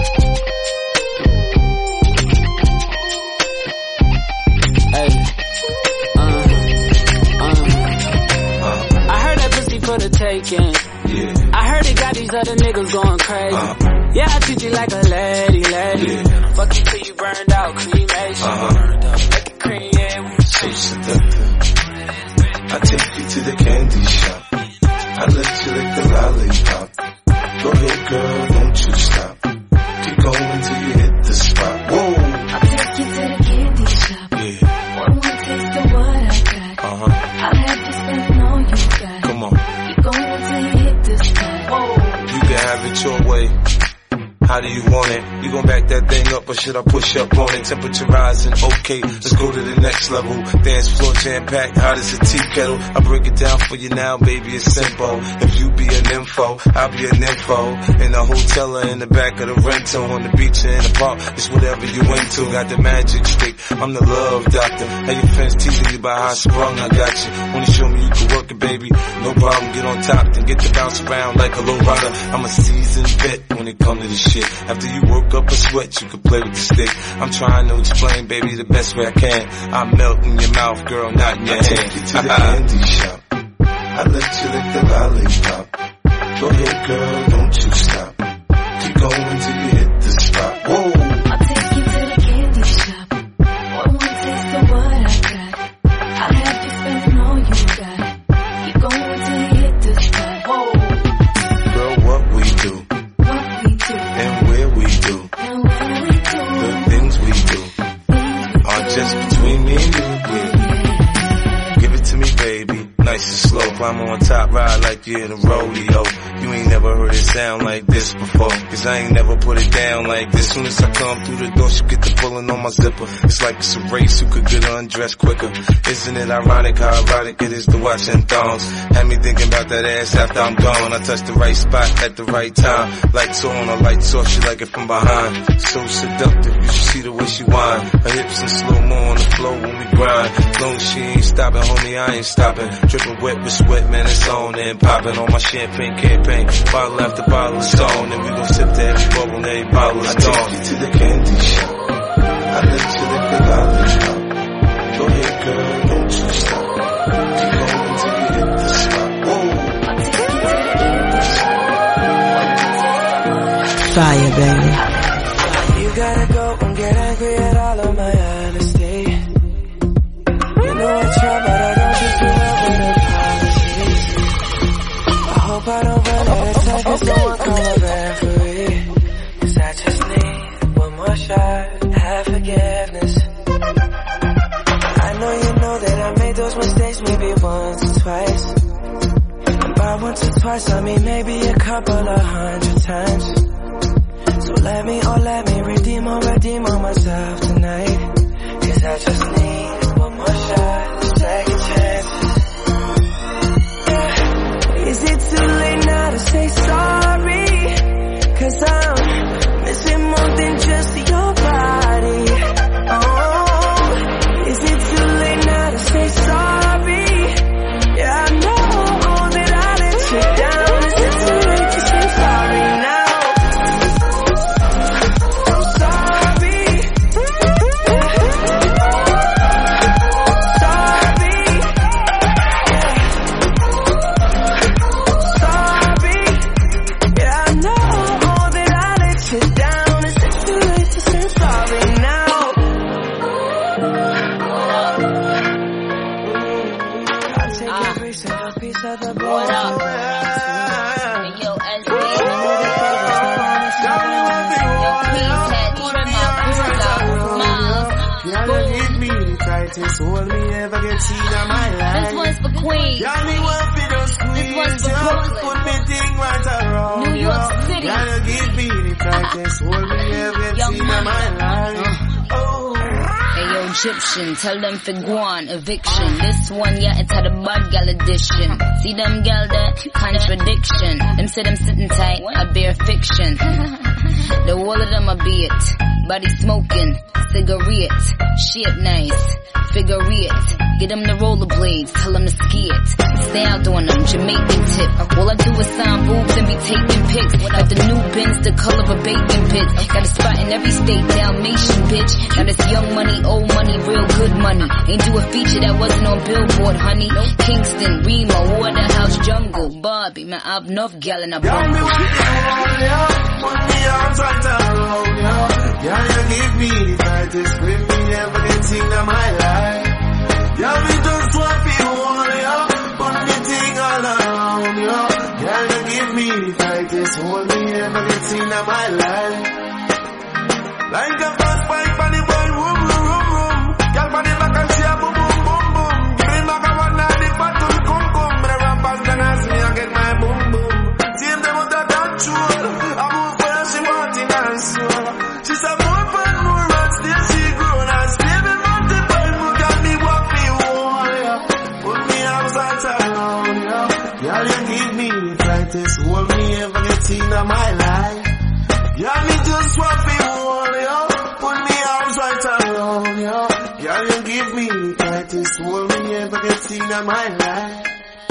I heard that pussy for the taking. Yeah. I heard it got these other niggas going crazy. Yeah, I treat you like a lady, lady. Yeah. Fuck you till you burned out, cremation. Make it cream, yeah, we so seductive. I take you to the candy shop. I let you lick the lollipop. Go ahead, girl, don't you stop. Keep going till you hit the spot. Whoa. I'll take you to the candy shop. Yeah. One more taste of what I got. I'll have you spend all you got. Come on. Keep going till you hit the spot. Whoa. You can have it your way. How do you want it? You gon' back that thing up or should I push up on it? Temperature rising, okay, let's go to the next level. Dance floor jam-packed, hot as a tea kettle. I break it down for you now, baby, it's simple. If you be an info, I'll be an info. In the hotel or in the back of the rental, on the beach or in the park, it's whatever you into. Got the magic stick, I'm the love doctor. How your friends teasing you about how I sprung, I got you. Wanna show me you can work it, baby? No problem, get on top, then get to bounce around like a low rider. I'm a seasoned vet when it comes to this shit. After you work up a sweat, you can play with the stick. I'm trying to explain, baby, the best way I can. I melt in your mouth, girl, not in your hand. I take you to the candy shop. I let you lick the lollipop. Go ahead, girl, don't you stop. Keep going till you hit the spot. Whoa. I'll take you to the candy shop. One more taste of what I got. I'll have you spend all you got. Keep going till you hit the spot. Whoa. Girl, what we do. And where we do, the things we do, are just between me and you, yeah. Give it to me, baby, nice and slow. Climb on top, ride like you're in a rodeo. You ain't never heard it sound like this before, cause I ain't never put it down like this. Soon as I come through the door, she get the pulling on my zipper. It's like it's a race, who could get undressed quicker. Isn't it ironic how erotic it is to watch in thongs? Had me thinking about that ass after I'm gone. I touch the right spot at the right time. Lights on, or lights off, she like it from behind. So seductive, you should see the way she whine. Her hips in slow-mo on the floor when we grind. Long as she ain't stopping, homie, I ain't stopping. Dripping wet with sweat, man, it's on and popping on my champagne campaign. Bottle after bottle is on, and we gon' sip to every bubble and every bottle is gone. I take you to the candy shop. I let you lick the lollipop. Go ahead, girl, don't you stop. Keep going till you hit the spot. Whoa. I'll take you to the candy shop. Fire, baby. You gotta go and get angry at all of my honesty. You know I try, but I don't just do it with apologies. I hope I don't run out of time, cause someone call a referee. Cause I just need one more shot, have forgiveness. I know you know that I made those mistakes maybe once or twice. And by once or twice, I mean maybe a couple of 100 times. So let me redeem I'ma redeem on myself tonight. Cause I just need one more shot, second chances. Yeah. Is it too late now to say sorry? Cause I'm missing more than just your body. Oh, is it too late now to say sorry? Yeah, I know that I let you down. Is it too late to say sorry now? I'm sorry. Sorry. Sorry. Yeah, I know that I let you down. Is it too late to say sorry now? I'll take every single piece of the board. What up? Yo, SB. Give me the tightest hold me ever get seen in my life. This one's for Queens. This one's for Brooklyn. Put me thing right around. New York City. Gotta give me the tightest hold me ever get seen in my life. Hey yo, Egyptian, tell them for guan, eviction. This one, yeah, it's had a bad gal edition. See them gal that contradiction. Them say them sitting tight, I bear fiction. The wall of them I be it. Body smoking, cigarette. Shit nice, figure it. Get them the rollerblades, tell them to ski it. Stay out on them, Jamaican tip. All I do is sign boobs and be taking pics. Got the new Benz, the color of a bacon pit. Got a spot in every state, Dalmatian bitch. Now this young money, old money, real good money. Ain't do a feature that wasn't on Billboard, honey. Kingston, Remo, Waterhouse, Jungle, Barbie. Man, I've enough gal in a bumble. Put me arms right around you. Yeah, you give me the tightest grip me ever get seen in my life. Yeah, me just want to hold you. Put me thing all around you. Yeah, you give me the tightest hold me ever get seen in my life. Like a fast bike on the ball, boom, boom, boom, boom. Girl, on the back and she a boom, boom, boom, boom. Give me back a one night, the bottom, come, come. But I rap and then ask me, I get my boom, boom. Team them with the control. I move where she want in her soul. She said more fun, more run, still she grown. And still me multiple, who got me walk me wall, yeah. Put me arms right around, yeah. Girl, you give me the tightest hold me ever get seen in my life. Yeah, me just want me wall, yeah. Put me arms right around, yeah. Girl, you give me the tightest hold me ever get seen in my life.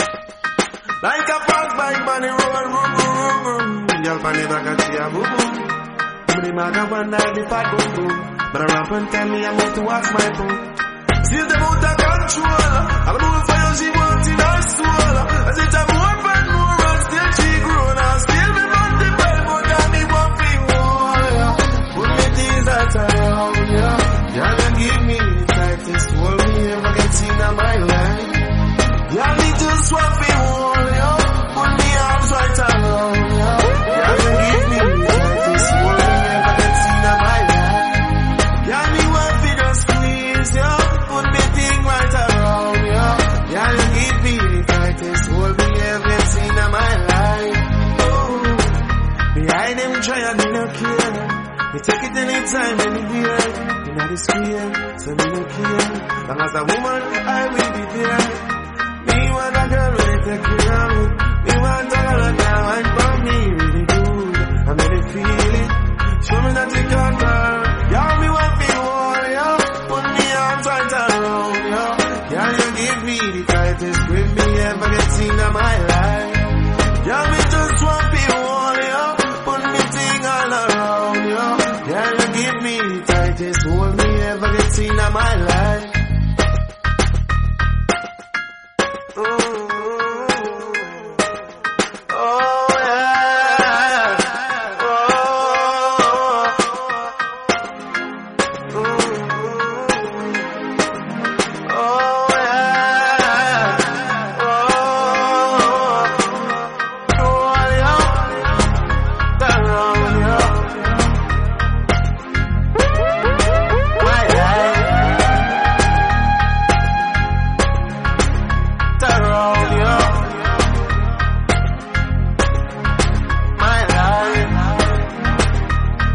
Like a fast bike on the road, boom, boom, boom, boom. Girl, on the back and she a boom, boom. The maga one night the fat boom boom. But I rap and tell me I must to watch my boo. She's the out of control. I'll move for you, she wants in her soul. As it's a more fun, more run, still she grown. I'll still be multiple, but got me one thing more. Put me things out around, yeah. Y'all can give me the tightest hold me ever get seen in my life. Y'all me just want to hold, yeah. Put me arms right around, yeah. Y'all can give me the tightest hold me ever get seen in my life. Y'all me want to just squeeze, yeah. Put me thing right around, yeah. Y'all give me the tightest hold me ever get seen in my life. Oh, behind them try and me no care. Me take it anytime, anywhere. You know the square, so me no care. Long as a woman, I will be there. Me want a girl really take care of me. Me want a girl that wine for me really good. I made it feel it. Show me that you can girl. Yeah, me want me hold, yeah. Put me arms right around, yeah. Yeah, you give me the tightest grip me ever get seen in my life. Yeah, me just want me hold, yeah. Put me thing all around, yeah. Yeah, you give me the tightest hold me ever get seen in my life.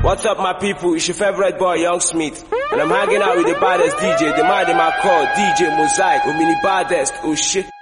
What's up, my people? It's your favorite boy, Young Smith. And I'm hanging out with the baddest DJ, the man in my call, DJ Mosaic, Omini Baddest. Oh shit.